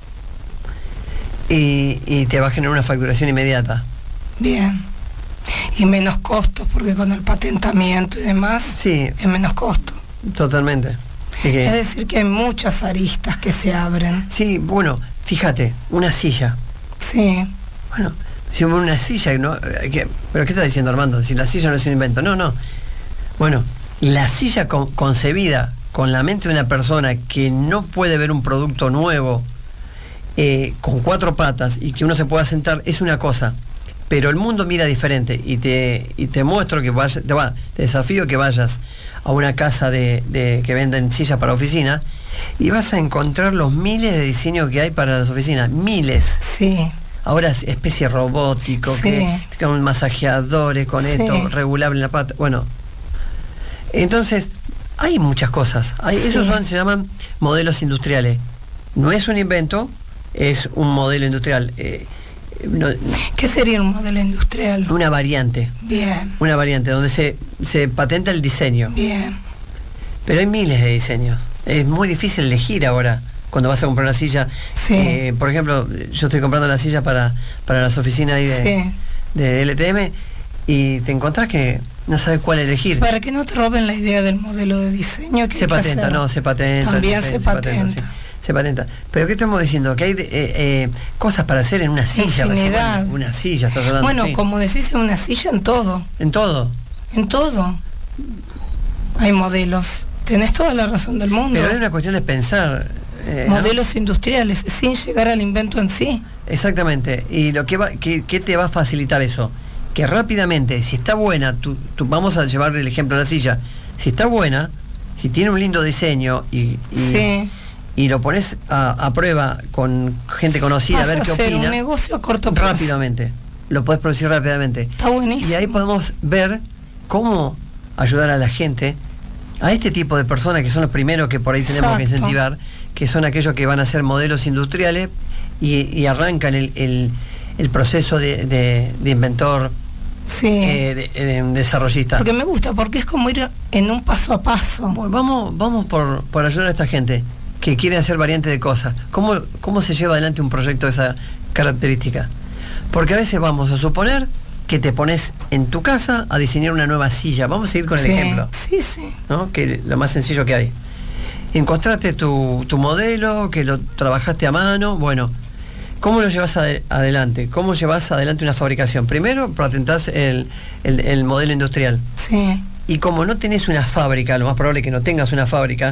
Speaker 3: Y, y te va a generar una facturación inmediata.
Speaker 2: Bien. Y menos costos, porque con el patentamiento y demás,
Speaker 3: sí,
Speaker 2: es menos costo.
Speaker 3: Totalmente.
Speaker 2: Es, que, es decir, que hay muchas aristas que se abren.
Speaker 3: Sí, bueno, fíjate, una silla.
Speaker 2: Sí.
Speaker 3: Bueno, si una silla, ¿no? ¿Qué? ¿Pero qué estás diciendo, Armando? Si la silla no es un invento. No, no. Bueno, la silla con, concebida con la mente de una persona que no puede ver un producto nuevo eh, con cuatro patas y que uno se pueda sentar es una cosa, pero el mundo mira diferente y te, y te muestro que vayas, te, va, te desafío que vayas a una casa de, de que venden sillas para oficina y vas a encontrar los miles de diseños que hay para las oficinas, miles.
Speaker 2: Sí.
Speaker 3: Ahora es especie robótico,
Speaker 2: sí.
Speaker 3: que, con masajeadores, con sí. esto, regulable en la pata, bueno. Entonces, hay muchas cosas. Hay, sí. Esos son, se llaman modelos industriales. No es un invento, es un modelo industrial. Eh, no,
Speaker 2: ¿Qué sería un modelo industrial?
Speaker 3: Una variante.
Speaker 2: Bien.
Speaker 3: Una variante donde se, se patenta el diseño.
Speaker 2: Bien.
Speaker 3: Pero hay miles de diseños. Es muy difícil elegir ahora cuando vas a comprar una silla.
Speaker 2: Sí.
Speaker 3: Eh, por ejemplo, yo estoy comprando la silla para, para las oficinas ahí de,
Speaker 2: sí.
Speaker 3: de L T M y te encontrás que no sabes cuál elegir.
Speaker 2: Para que no te roben la idea del modelo de diseño. Que
Speaker 3: se patenta, no, se patenta.
Speaker 2: También
Speaker 3: se,
Speaker 2: se,
Speaker 3: se
Speaker 2: patenta.
Speaker 3: patenta sí, se patenta. Pero ¿qué estamos diciendo? Que hay de, eh, eh, cosas para hacer en una silla.
Speaker 2: Infinidad.
Speaker 3: Bueno, una silla, estás hablando.
Speaker 2: Bueno,
Speaker 3: sí.
Speaker 2: como decís, en una silla en todo.
Speaker 3: En todo.
Speaker 2: En todo. Hay modelos. Tenés toda la razón del mundo.
Speaker 3: Pero es una cuestión de pensar.
Speaker 2: Eh, modelos ¿no? industriales, sin llegar al invento en sí.
Speaker 3: Exactamente. Y lo que va, que, que te va a facilitar eso, que rápidamente, si está buena, tú, tú, vamos a llevar el ejemplo de la silla, si está buena, si tiene un lindo diseño y, y,
Speaker 2: sí.
Speaker 3: y lo pones a, a prueba con gente conocida,
Speaker 2: Vas
Speaker 3: a ver
Speaker 2: a
Speaker 3: qué
Speaker 2: hacer
Speaker 3: opina.
Speaker 2: Un negocio a corto plazo.
Speaker 3: Rápidamente. Lo podés producir rápidamente.
Speaker 2: Está buenísimo.
Speaker 3: Y ahí podemos ver cómo ayudar a la gente, a este tipo de personas que son los primeros que por ahí tenemos Exacto. que incentivar, que son aquellos que van a ser modelos industriales y, y arrancan el, el, el proceso de, de, de inventor,
Speaker 2: sí.
Speaker 3: eh, de, de, de desarrollista.
Speaker 2: Porque me gusta, porque es como ir en un paso a paso.
Speaker 3: Bueno, vamos vamos por, por ayudar a esta gente que quiere hacer variantes de cosas. ¿Cómo, cómo se lleva adelante un proyecto de esa característica? Porque a veces vamos a suponer que te pones en tu casa a diseñar una nueva silla. Vamos a ir con el
Speaker 2: sí,
Speaker 3: ejemplo.
Speaker 2: Sí, sí.
Speaker 3: ¿No? Que es lo más sencillo que hay. Encontraste tu, tu modelo, que lo trabajaste a mano. Bueno, ¿cómo lo llevas ad adelante? ¿Cómo llevas adelante una fabricación? Primero, patentás el, el, el modelo industrial.
Speaker 2: Sí.
Speaker 3: Y como no tenés una fábrica, lo más probable es que no tengas una fábrica,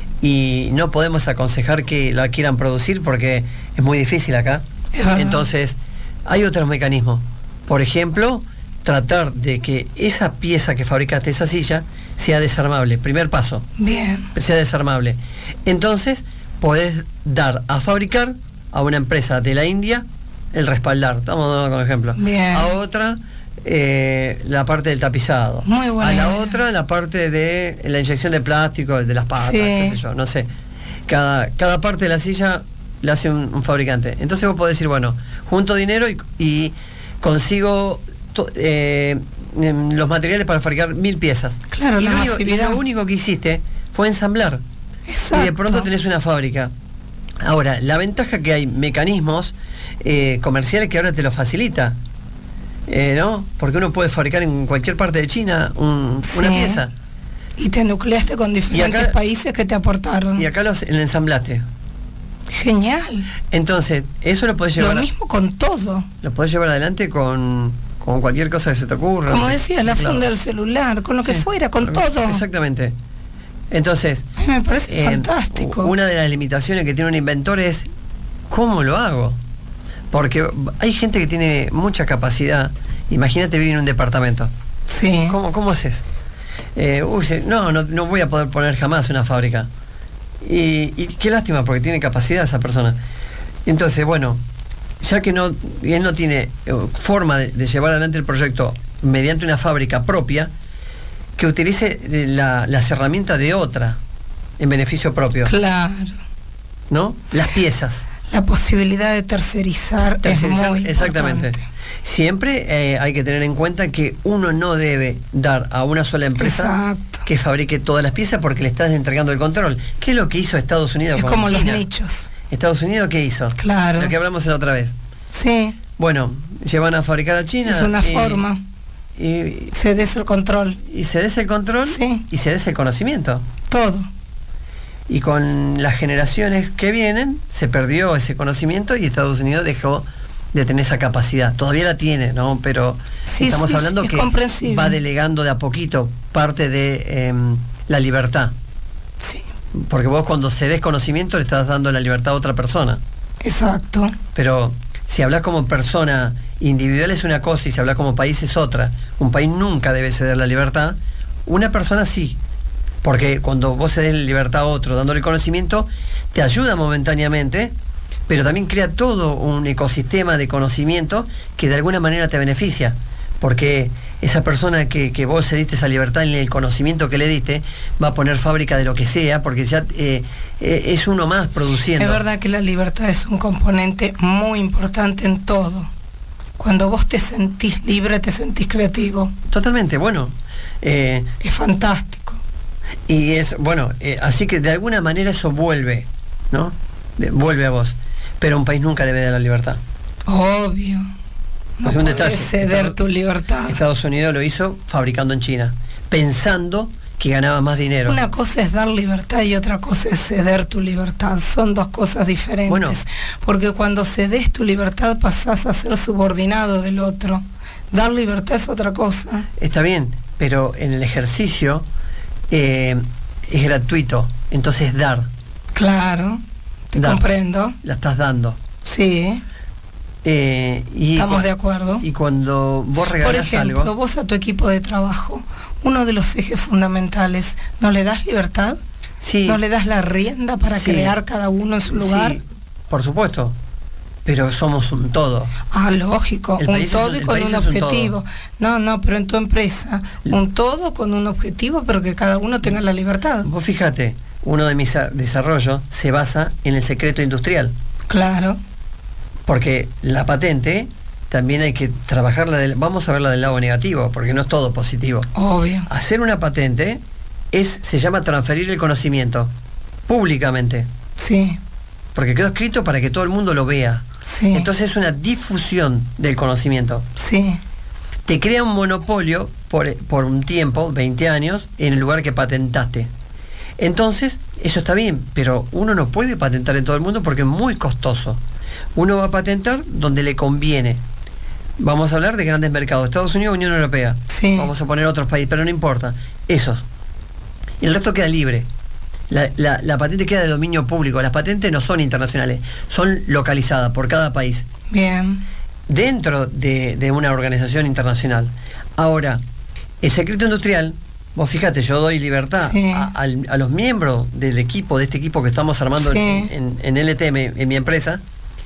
Speaker 3: y no podemos aconsejar que la quieran producir porque es muy difícil acá. Entonces, hay otros mecanismos. Por ejemplo, tratar de que esa pieza que fabricaste, esa silla, sea desarmable. Primer paso.
Speaker 2: Bien.
Speaker 3: Sea desarmable. Entonces, podés dar a fabricar a una empresa de la India el respaldar. Estamos dando como ejemplo.
Speaker 2: Bien.
Speaker 3: A otra, eh, la parte del tapizado.
Speaker 2: Muy buena
Speaker 3: A la
Speaker 2: idea.
Speaker 3: otra, la parte de la inyección de plástico, de las patas,
Speaker 2: Sí.
Speaker 3: qué sé yo, no sé. Cada, cada parte de la silla la hace un, un fabricante. Entonces vos podés decir, bueno, junto dinero y, y consigo to, eh, los materiales para fabricar mil piezas.
Speaker 2: Claro,
Speaker 3: y
Speaker 2: la
Speaker 3: lo, único, y
Speaker 2: masividad.
Speaker 3: lo único que hiciste fue ensamblar.
Speaker 2: Exacto.
Speaker 3: Y de pronto tenés una fábrica. Ahora, la ventaja que hay mecanismos eh, comerciales que ahora te lo facilita. Eh, ¿no? Porque uno puede fabricar en cualquier parte de China un,
Speaker 2: Sí.
Speaker 3: una pieza.
Speaker 2: Y te nucleaste con diferentes
Speaker 3: acá-
Speaker 2: países que te aportaron.
Speaker 3: Y acá lo, lo ensamblaste.
Speaker 2: Genial.
Speaker 3: Entonces, eso lo podés llevar,
Speaker 2: Lo
Speaker 3: a-
Speaker 2: mismo con todo.
Speaker 3: lo podés llevar adelante con, con cualquier cosa que se te ocurra.
Speaker 2: Como
Speaker 3: no sé.
Speaker 2: decías, la
Speaker 3: Claro.
Speaker 2: funda del celular, con lo que
Speaker 3: Sí.
Speaker 2: fuera, con todo.
Speaker 3: Exactamente. Entonces,
Speaker 2: Ay, me parece
Speaker 3: eh,
Speaker 2: fantástico.
Speaker 3: una de las limitaciones que tiene un inventor es ¿cómo lo hago? Porque hay gente que tiene mucha capacidad. Imagínate vivir en un departamento.
Speaker 2: Sí.
Speaker 3: ¿Cómo, cómo haces? Eh, uy, se- no, no, no voy a poder poner jamás una fábrica. Y, y qué lástima, porque tiene capacidad esa persona. Entonces, bueno, ya que no, él no tiene eh, forma de, de llevar adelante el proyecto mediante una fábrica propia, que utilice eh, la, las herramientas de otra en beneficio propio,
Speaker 2: Claro.
Speaker 3: ¿no? Las piezas.
Speaker 2: La posibilidad de tercerizar,
Speaker 3: Tercerizar,
Speaker 2: es muy
Speaker 3: exactamente.
Speaker 2: importante.
Speaker 3: Siempre eh, hay que tener en cuenta que uno no debe dar a una sola empresa
Speaker 2: Exacto.
Speaker 3: que fabrique todas las piezas porque le estás entregando el control. ¿Qué es lo que hizo Estados Unidos
Speaker 2: Es
Speaker 3: con
Speaker 2: como los
Speaker 3: China?
Speaker 2: nichos.
Speaker 3: Estados Unidos, ¿qué hizo?
Speaker 2: Claro.
Speaker 3: Lo que hablamos la otra vez.
Speaker 2: Sí,
Speaker 3: Bueno, llevan a fabricar a China.
Speaker 2: es una
Speaker 3: y-
Speaker 2: forma.
Speaker 3: Y,
Speaker 2: Se des el control.
Speaker 3: y se des el control
Speaker 2: Sí.
Speaker 3: y se des el conocimiento.
Speaker 2: Todo.
Speaker 3: Y con las generaciones que vienen, se perdió ese conocimiento y Estados Unidos dejó de tener esa capacidad. Todavía la tiene, ¿no? Pero
Speaker 2: Sí,
Speaker 3: estamos
Speaker 2: sí,
Speaker 3: hablando
Speaker 2: sí, es
Speaker 3: que
Speaker 2: comprensible.
Speaker 3: va delegando de a poquito parte de eh, la libertad.
Speaker 2: Sí,
Speaker 3: Porque vos cuando cedes conocimiento le estás dando la libertad a otra persona.
Speaker 2: exacto.
Speaker 3: Pero si hablas como persona individual es una cosa y si hablas como país es otra. Un país nunca debe ceder la libertad. Una persona sí. Porque cuando vos cedes la libertad a otro dándole conocimiento, te ayuda momentáneamente, pero también crea todo un ecosistema de conocimiento que de alguna manera te beneficia. Porque esa persona que, que vos cediste esa libertad en el conocimiento que le diste, va a poner fábrica de lo que sea, porque ya eh, eh, es uno más produciendo.
Speaker 2: Es verdad que la libertad es un componente muy importante en todo. Cuando vos te sentís libre, te sentís creativo.
Speaker 3: Totalmente, bueno. Eh,
Speaker 2: Es fantástico.
Speaker 3: Y es, bueno, eh, así que de alguna manera eso vuelve, ¿no? De- vuelve a vos. Pero un país nunca debe dar la libertad.
Speaker 2: Obvio. No
Speaker 3: Es un
Speaker 2: podés
Speaker 3: detalle.
Speaker 2: ceder
Speaker 3: Estados-
Speaker 2: tu libertad.
Speaker 3: Estados Unidos lo hizo fabricando en China, pensando que ganaba más dinero.
Speaker 2: Una cosa es dar libertad y otra cosa es ceder tu libertad. Son dos cosas diferentes.
Speaker 3: Bueno.
Speaker 2: Porque cuando cedes tu libertad pasás a ser subordinado del otro. Dar libertad es otra cosa.
Speaker 3: Está bien, pero en el ejercicio eh, es gratuito, entonces dar,
Speaker 2: Claro, te
Speaker 3: Dar.
Speaker 2: comprendo.
Speaker 3: la estás dando.
Speaker 2: Sí,
Speaker 3: Eh, y
Speaker 2: estamos
Speaker 3: cu-
Speaker 2: de acuerdo.
Speaker 3: Y cuando vos
Speaker 2: Por
Speaker 3: regalás
Speaker 2: ejemplo,
Speaker 3: algo,
Speaker 2: vos a tu equipo de trabajo, uno de los ejes fundamentales, ¿no le das libertad?
Speaker 3: sí,
Speaker 2: ¿No le das la rienda para
Speaker 3: Sí.
Speaker 2: crear cada uno en su lugar?
Speaker 3: sí, por supuesto, pero somos un todo.
Speaker 2: Ah, lógico,
Speaker 3: El
Speaker 2: un
Speaker 3: país es
Speaker 2: todo
Speaker 3: un-
Speaker 2: y
Speaker 3: el
Speaker 2: con
Speaker 3: país
Speaker 2: un
Speaker 3: es un
Speaker 2: objetivo. No, no, pero en tu empresa, un todo con un objetivo, pero que cada uno tenga la libertad.
Speaker 3: Vos fíjate, uno de mis a- desarrollos se basa en el secreto industrial.
Speaker 2: Claro,
Speaker 3: Porque la patente también hay que trabajarla, del, vamos a verla del lado negativo, porque no es todo positivo.
Speaker 2: Obvio.
Speaker 3: Hacer una patente es, se llama transferir el conocimiento públicamente.
Speaker 2: Sí.
Speaker 3: Porque quedó escrito para que todo el mundo lo vea.
Speaker 2: Sí.
Speaker 3: Entonces es una difusión del conocimiento.
Speaker 2: Sí.
Speaker 3: Te crea un monopolio por, por un tiempo, veinte años, en el lugar que patentaste. Entonces, eso está bien, pero uno no puede patentar en todo el mundo porque es muy costoso. Uno va a patentar donde le conviene. Vamos a hablar de grandes mercados, Estados Unidos, Unión Europea.
Speaker 2: Sí.
Speaker 3: Vamos a poner otros países, pero no importa. Esos. Y el resto queda libre. La, la, la patente queda de dominio público. Las patentes no son internacionales, son localizadas por cada país.
Speaker 2: Bien.
Speaker 3: Dentro de, de una organización internacional. Ahora, el secreto industrial, vos fíjate, yo doy libertad
Speaker 2: sí.
Speaker 3: a, a, a los miembros del equipo, de este equipo que estamos armando
Speaker 2: sí.
Speaker 3: en, en, en L T M, en mi empresa,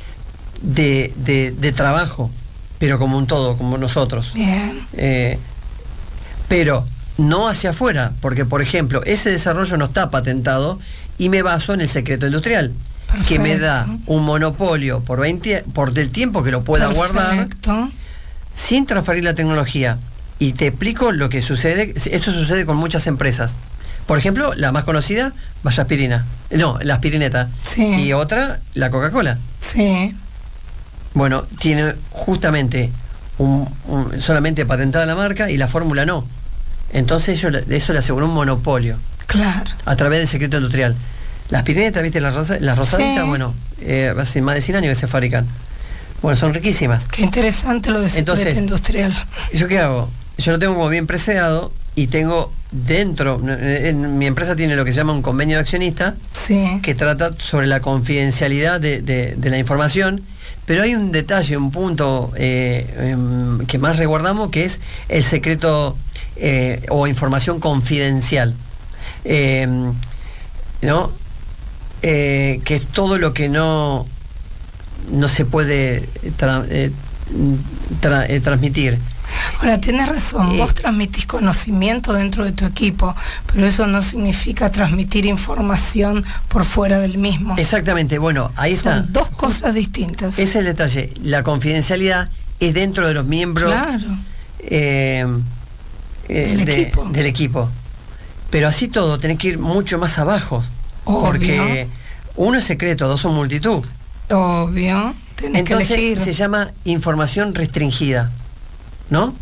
Speaker 3: de, de, de trabajo, pero como un todo, como nosotros.
Speaker 2: Bien.
Speaker 3: Eh, pero no hacia afuera, porque por ejemplo, ese desarrollo no está patentado y me baso en el secreto industrial. Perfecto. Que me da un monopolio por veinte, por del tiempo que lo pueda
Speaker 2: Perfecto.
Speaker 3: guardar, sin transferir la tecnología. Y te explico lo que sucede. Eso sucede con muchas empresas. Por ejemplo, la más conocida, Vaya Aspirina. No, la aspirineta.
Speaker 2: Sí.
Speaker 3: Y otra, la Coca-Cola.
Speaker 2: Sí.
Speaker 3: Bueno, tiene justamente un, un, solamente patentada la marca y la fórmula no. Entonces eso, eso le aseguró un monopolio.
Speaker 2: Claro.
Speaker 3: A través del secreto industrial. Las aspirinetas, ¿viste? Las, rosa, las rosaditas, sí. Bueno, eh, hace más de cien años que se fabrican. Bueno, son riquísimas.
Speaker 2: Qué interesante lo de secreto Entonces, industrial.
Speaker 3: ¿Yo qué hago? Yo lo tengo como bien preciado y tengo dentro, en mi empresa tiene lo que se llama un convenio de accionista,
Speaker 2: sí.
Speaker 3: que trata sobre la confidencialidad de, de, de la información, pero hay un detalle, un punto eh, eh, que más resguardamos, que es el secreto eh, o información confidencial. Eh, ¿no? Eh, que es todo lo que no, no se puede tra, eh, tra, eh, transmitir.
Speaker 2: Ahora, tienes razón, eh, vos transmitís conocimiento dentro de tu equipo, pero eso no significa transmitir información por fuera del mismo.
Speaker 3: Exactamente, bueno, ahí
Speaker 2: Son
Speaker 3: está.
Speaker 2: dos cosas distintas.
Speaker 3: Ese es el detalle. La confidencialidad es dentro de los miembros
Speaker 2: claro.
Speaker 3: eh, eh,
Speaker 2: del,
Speaker 3: de,
Speaker 2: equipo.
Speaker 3: del equipo. Pero así todo, tenés que ir mucho más abajo.
Speaker 2: Obvio.
Speaker 3: Porque uno es secreto, dos son multitud.
Speaker 2: Obvio, tenés
Speaker 3: Entonces,
Speaker 2: que elegir.
Speaker 3: Se llama información restringida, ¿no?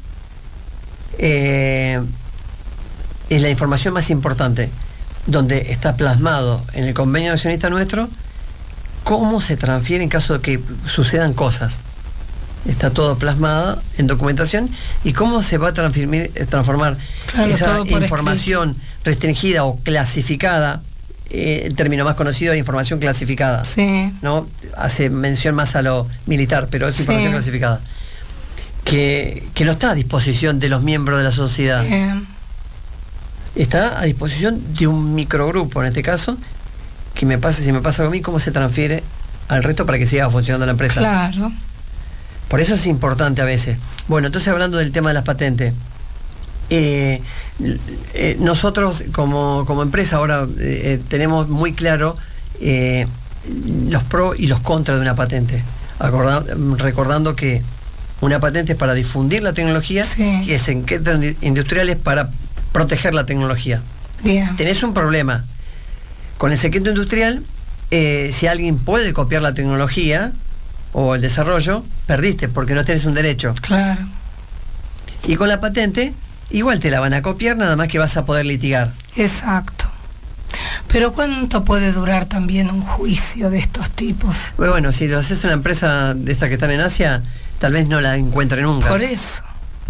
Speaker 3: Eh, es la información más importante, donde está plasmado en el convenio de accionista nuestro cómo se transfiere en caso de que sucedan cosas. Está todo plasmado en documentación y cómo se va a transformar, transformar
Speaker 2: claro,
Speaker 3: esa información
Speaker 2: escrito.
Speaker 3: restringida o clasificada. Eh, el término más conocido es información clasificada.
Speaker 2: Sí.
Speaker 3: ¿No? Hace mención más a lo militar, pero es información sí. clasificada. Que, que no está a disposición de los miembros de la sociedad.
Speaker 2: Bien.
Speaker 3: Está a disposición de un microgrupo, en este caso, que me pase, si me pasa a mí, cómo se transfiere al resto para que siga funcionando la empresa.
Speaker 2: Claro.
Speaker 3: Por eso es importante a veces. Bueno, entonces hablando del tema de las patentes, eh, eh, nosotros como, como empresa ahora eh, tenemos muy claro eh, los pros y los contras de una patente. Acorda, recordando que una patente es para difundir la tecnología sí. y el secreto industrial es para proteger la tecnología.
Speaker 2: Bien.
Speaker 3: Tenés un problema. Con el secreto industrial, eh, si alguien puede copiar la tecnología o el desarrollo, perdiste porque no tenés un derecho.
Speaker 2: Claro.
Speaker 3: Y con la patente, igual te la van a copiar, nada más que vas a poder litigar.
Speaker 2: Exacto. Pero ¿cuánto puede durar también un juicio de estos tipos?
Speaker 3: Bueno, si lo haces una empresa de estas que están en Asia, tal vez no la encuentre nunca.
Speaker 2: Por eso.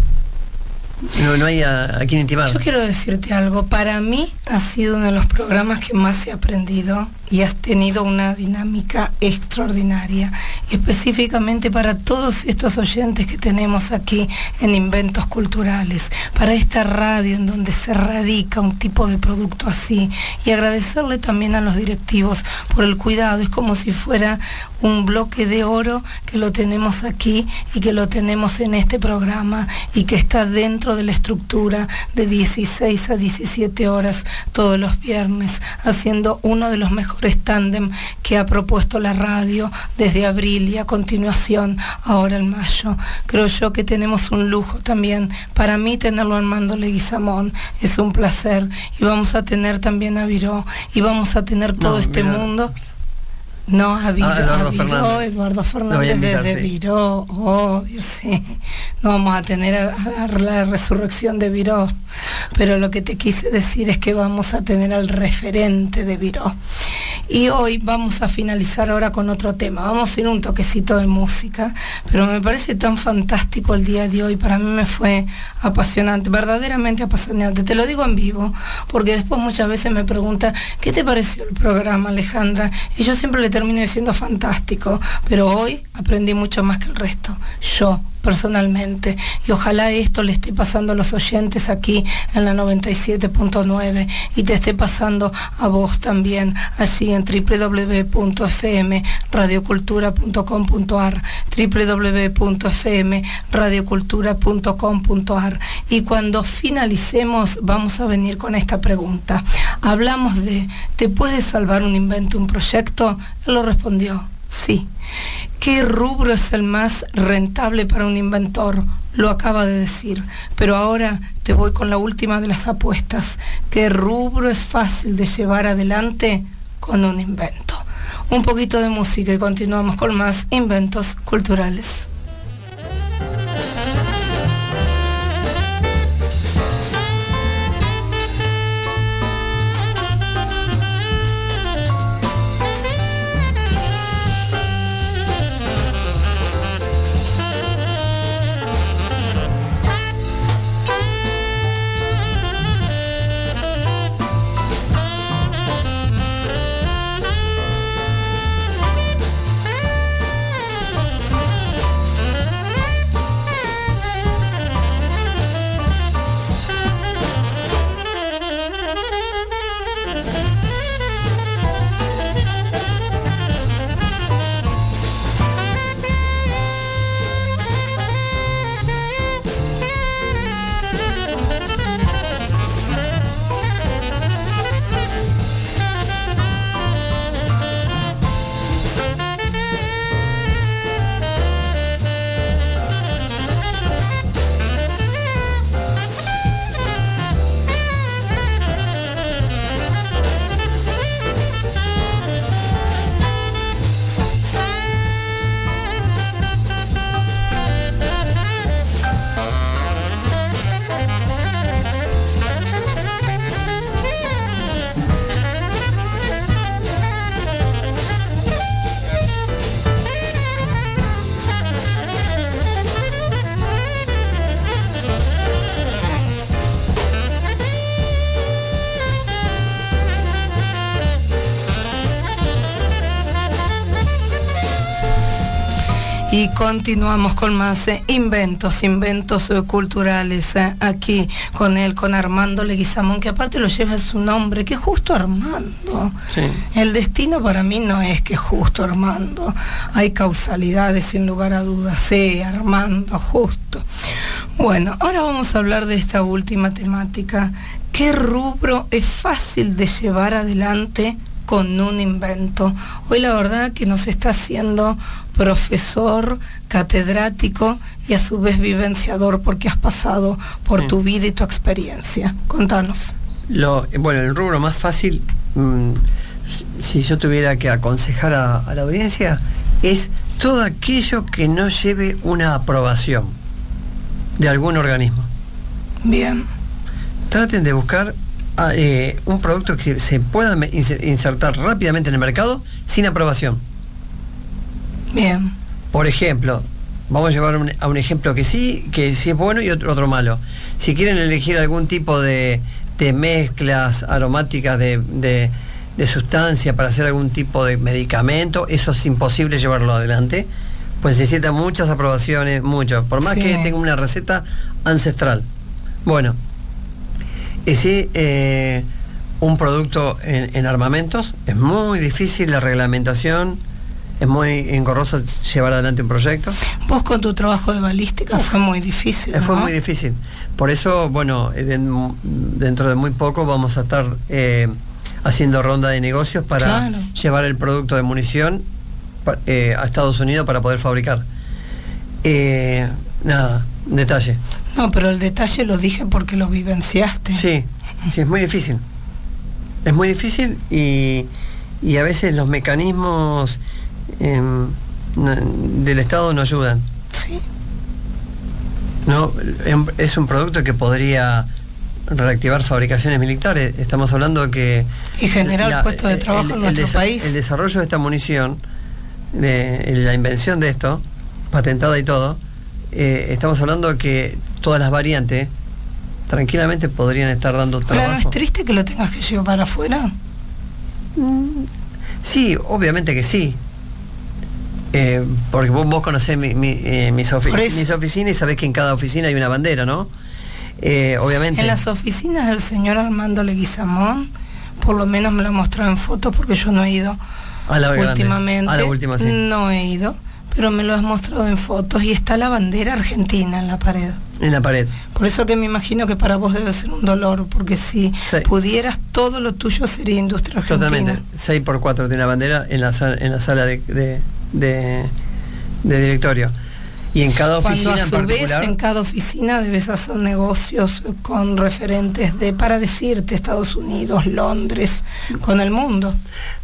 Speaker 3: No, no hay a, a quien intimar.
Speaker 2: Yo quiero decirte algo. Para mí ha sido uno de los programas que más he aprendido y has tenido una dinámica extraordinaria. Y específicamente para todos estos oyentes que tenemos aquí en Inventos Culturales, para esta radio en donde se radica un tipo de producto así. Y agradecerle también a los directivos por el cuidado. Es como si fuera un bloque de oro que lo tenemos aquí y que lo tenemos en este programa y que está dentro de la estructura de dieciséis a diecisiete horas todos los viernes, haciendo uno de los mejores mejores tándem que ha propuesto la radio desde abril y a continuación ahora en mayo. Creo yo que tenemos un lujo también. Para mí tenerlo Armando Leguizamón es un placer, y vamos a tener también a Viró, y vamos a tener todo no, este mira. mundo. No, a Viró, ah, Eduardo, a Viró, Fernández. Eduardo Fernández invitar, desde sí. Viró, obvio, sí. No vamos a tener a, a la resurrección de Viró, pero lo que te quise decir es que vamos a tener al referente de Viró. Y hoy vamos a finalizar ahora con otro tema. Vamos a ir un toquecito de música, pero me parece tan fantástico el día de hoy. Para mí me fue apasionante, verdaderamente apasionante. Te lo digo en vivo, porque después muchas veces me preguntan, ¿qué te pareció el programa, Alejandra? Y yo siempre le termino diciendo fantástico, pero hoy aprendí mucho más que el resto. Yo, personalmente, y ojalá esto le esté pasando a los oyentes aquí en la noventa y siete punto nueve y te esté pasando a vos también allí en doble u doble u doble u punto f m radio cultura punto com punto a r, doble u doble u doble u punto f m radio cultura punto com punto a r. Y cuando finalicemos vamos a venir con esta pregunta. Hablamos de ¿te puede salvar un invento, un proyecto? Él lo respondió, sí. ¿Qué rubro es el más rentable para un inventor? Lo acaba de decir, pero ahora te voy con la última de las apuestas. ¿Qué rubro es fácil de llevar adelante con un invento? Un poquito de música y continuamos con más inventos culturales. Y continuamos con más eh, inventos, inventos eh, culturales, eh, aquí con él, con Armando Leguizamón, que aparte lo lleva su nombre, que es justo Armando.
Speaker 3: Sí.
Speaker 2: El destino para mí no es que justo Armando, hay causalidades sin lugar a dudas, sí, Armando, justo. Bueno, ahora vamos a hablar de esta última temática. ¿Qué rubro es fácil de llevar adelante con un invento? Hoy la verdad que nos está haciendo profesor, catedrático y a su vez vivenciador, porque has pasado por sí. tu vida y tu experiencia. Contanos.
Speaker 3: Lo, bueno, el rubro más fácil, mmm, si yo tuviera que aconsejar a, a la audiencia, es todo aquello que no lleve una aprobación de algún organismo.
Speaker 2: Bien.
Speaker 3: Traten de buscar eh, un producto que se pueda insertar rápidamente en el mercado sin aprobación.
Speaker 2: Bien.
Speaker 3: Por ejemplo, vamos a llevar un, a un ejemplo que sí, que sí es bueno y otro, otro malo. Si quieren elegir algún tipo de, de mezclas aromáticas de, de, de sustancia para hacer algún tipo de medicamento, eso es imposible llevarlo adelante, pues necesita muchas aprobaciones, mucho, por más sí. que tenga una receta ancestral. Bueno, ese eh, un producto en, en armamentos es muy difícil la reglamentación. Es muy engorroso llevar adelante un proyecto.
Speaker 2: Vos con tu trabajo de balística Uf, fue muy difícil, ¿no?
Speaker 3: Fue muy difícil. Por eso, bueno, dentro de muy poco vamos a estar eh, haciendo ronda de negocios para
Speaker 2: claro.
Speaker 3: llevar el producto de munición eh, a Estados Unidos para poder fabricar. Eh, nada, detalle.
Speaker 2: No, pero el detalle lo dije porque lo vivenciaste.
Speaker 3: Sí, sí, es muy difícil. Es muy difícil y, y a veces los mecanismos eh, no, del Estado no ayudan.
Speaker 2: Sí.
Speaker 3: No, es un producto que podría reactivar fabricaciones militares. Estamos hablando que
Speaker 2: y generar la, puestos de trabajo el, en nuestro
Speaker 3: el
Speaker 2: país.
Speaker 3: El desarrollo de esta munición, de la invención de esto, patentada y todo, eh, estamos hablando que todas las variantes tranquilamente podrían estar dando trabajo.
Speaker 2: ¿Pero no es triste que lo tengas que llevar afuera?
Speaker 3: Mm, sí, obviamente que sí. Eh, porque vos, vos conocés mi, mi, eh, mis, ofic mis oficinas y sabés que en cada oficina hay una bandera, ¿no? Eh, obviamente.
Speaker 2: En las oficinas del señor Armando Leguizamón, por lo menos me lo ha mostrado en fotos porque yo no he ido
Speaker 3: a la
Speaker 2: últimamente.
Speaker 3: A la última, sí.
Speaker 2: No he ido, pero me lo has mostrado en fotos y está la bandera argentina en la pared.
Speaker 3: En la pared.
Speaker 2: Por eso que me imagino que para vos debe ser un dolor, porque si sí. pudieras, todo lo tuyo sería industria argentina.
Speaker 3: Totalmente. seis por cuatro tiene la bandera en la, sal, en la sala de, de, de, de directorio. Y en cada oficina
Speaker 2: Cuando a su
Speaker 3: en particular,
Speaker 2: vez en cada oficina debes hacer negocios con referentes de, para decirte, Estados Unidos, Londres, con el mundo.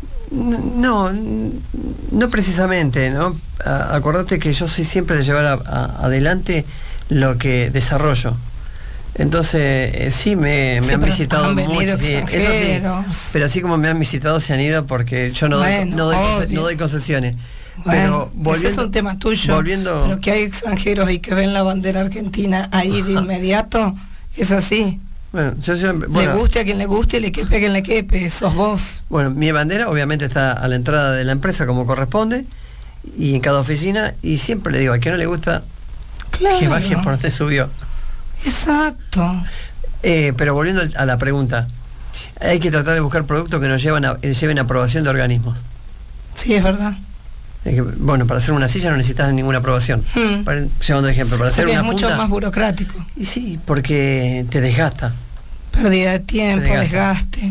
Speaker 3: No, no precisamente, ¿no? Acordate que yo soy siempre de llevar a, a, adelante lo que desarrollo. Entonces, eh, sí, me,
Speaker 2: sí,
Speaker 3: me han visitado muchos, sí,
Speaker 2: eso sí,
Speaker 3: pero así como me han visitado se han ido porque yo no,
Speaker 2: bueno,
Speaker 3: doy, no, doy, no doy concesiones.
Speaker 2: Bueno,
Speaker 3: pero volviendo,
Speaker 2: ese es un tema tuyo,
Speaker 3: volviendo,
Speaker 2: pero que hay extranjeros y que ven la bandera argentina ahí de inmediato, es así.
Speaker 3: Bueno, yo, yo, bueno,
Speaker 2: le guste a quien le guste, le quepe a quien le quepe, sos vos.
Speaker 3: Bueno, mi bandera obviamente está a la entrada de la empresa como corresponde y en cada oficina, y siempre le digo, a quien no le gusta, claro, que baje por donde subió.
Speaker 2: Exacto.
Speaker 3: Eh, pero volviendo a la pregunta, hay que tratar de buscar productos que nos llevan a, lleven a aprobación de organismos.
Speaker 2: Sí, es verdad.
Speaker 3: Que, bueno, para hacer una silla no necesitas ninguna aprobación. Hmm. Para, llevando un ejemplo, para
Speaker 2: porque
Speaker 3: hacer una
Speaker 2: es mucho
Speaker 3: funda,
Speaker 2: más burocrático.
Speaker 3: Y sí, porque te desgasta.
Speaker 2: Pérdida de tiempo, desgaste.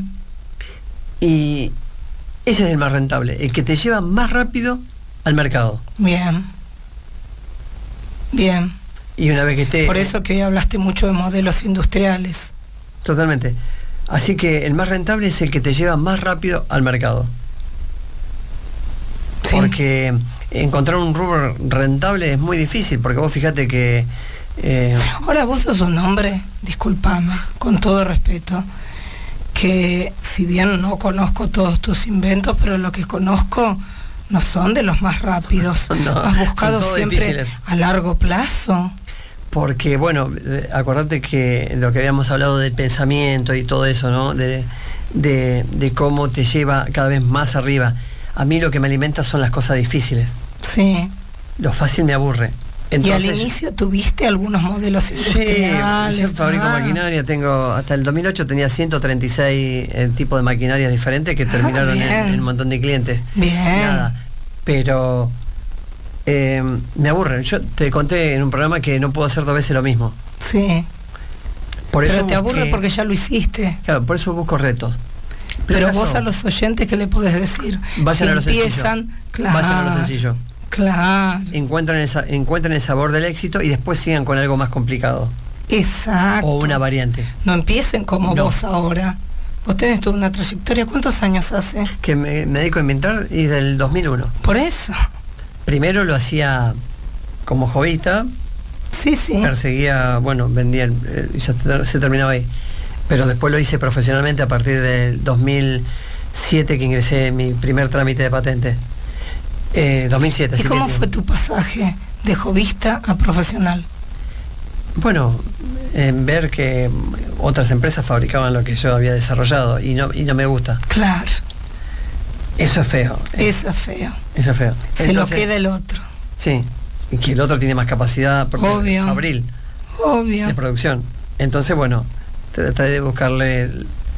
Speaker 3: Y ese es el más rentable, el que te lleva más rápido al mercado.
Speaker 2: Bien. Bien.
Speaker 3: Y una vez que esté...
Speaker 2: Por eso que hoy hablaste mucho de modelos industriales.
Speaker 3: Totalmente. Así que el más rentable es el que te lleva más rápido al mercado. Sí. Porque encontrar un rubro rentable es muy difícil, porque vos fíjate que... Eh...
Speaker 2: Ahora vos sos un hombre, discúlpame, con todo respeto, que si bien no conozco todos tus inventos, pero lo que conozco no son de los más rápidos. No, has buscado siempre difíciles. A largo plazo.
Speaker 3: Porque, bueno, acordate que lo que habíamos hablado del pensamiento y todo eso, ¿no? De, de, de cómo te lleva cada vez más arriba. A mí lo que me alimenta son las cosas difíciles.
Speaker 2: Sí.
Speaker 3: Lo fácil me aburre. Entonces,
Speaker 2: ¿y al inicio tuviste algunos modelos industriales?
Speaker 3: Sí, yo fabrico ah. maquinaria, tengo, hasta el dos mil ocho tenía ciento treinta y seis eh, tipos de maquinarias diferentes que terminaron ah, en, en un montón de clientes.
Speaker 2: Bien.
Speaker 3: Nada, pero eh, me aburre. Yo te conté en un programa que no puedo hacer dos veces lo mismo.
Speaker 2: Sí.
Speaker 3: Por
Speaker 2: pero
Speaker 3: eso
Speaker 2: te aburre
Speaker 3: busqué,
Speaker 2: porque ya lo hiciste.
Speaker 3: Claro, por eso busco retos.
Speaker 2: Pero, pero vos a los oyentes, ¿qué le podés decir?
Speaker 3: Vayan
Speaker 2: si
Speaker 3: a lo
Speaker 2: empiezan,
Speaker 3: sencillo.
Speaker 2: Claro,
Speaker 3: vayan a lo sencillo.
Speaker 2: Claro.
Speaker 3: Encuentran el, encuentran el sabor del éxito y después sigan con algo más complicado.
Speaker 2: Exacto.
Speaker 3: O una variante.
Speaker 2: No empiecen como no. vos ahora. Vos tenés toda una trayectoria. ¿Cuántos años hace?
Speaker 3: Que me, me dedico a inventar y del dos mil uno.
Speaker 2: Por eso.
Speaker 3: Primero lo hacía como hobbyista.
Speaker 2: Sí, sí.
Speaker 3: Perseguía, bueno, vendía y se, se terminaba ahí. Pero después lo hice profesionalmente a partir del dos mil siete que ingresé en mi primer trámite de patente. Eh, dos mil siete.
Speaker 2: ¿Y cómo fue tu pasaje de hobbyista a profesional?
Speaker 3: Bueno, en ver que otras empresas fabricaban lo que yo había desarrollado y no, y no me gusta.
Speaker 2: Claro.
Speaker 3: Eso es feo.
Speaker 2: Eso es feo.
Speaker 3: Eso es feo.
Speaker 2: Se Entonces, lo queda el otro.
Speaker 3: Sí, y que el otro tiene más capacidad
Speaker 2: Obvio.
Speaker 3: fabril.
Speaker 2: Obvio.
Speaker 3: De producción. Entonces, bueno, traté de buscarle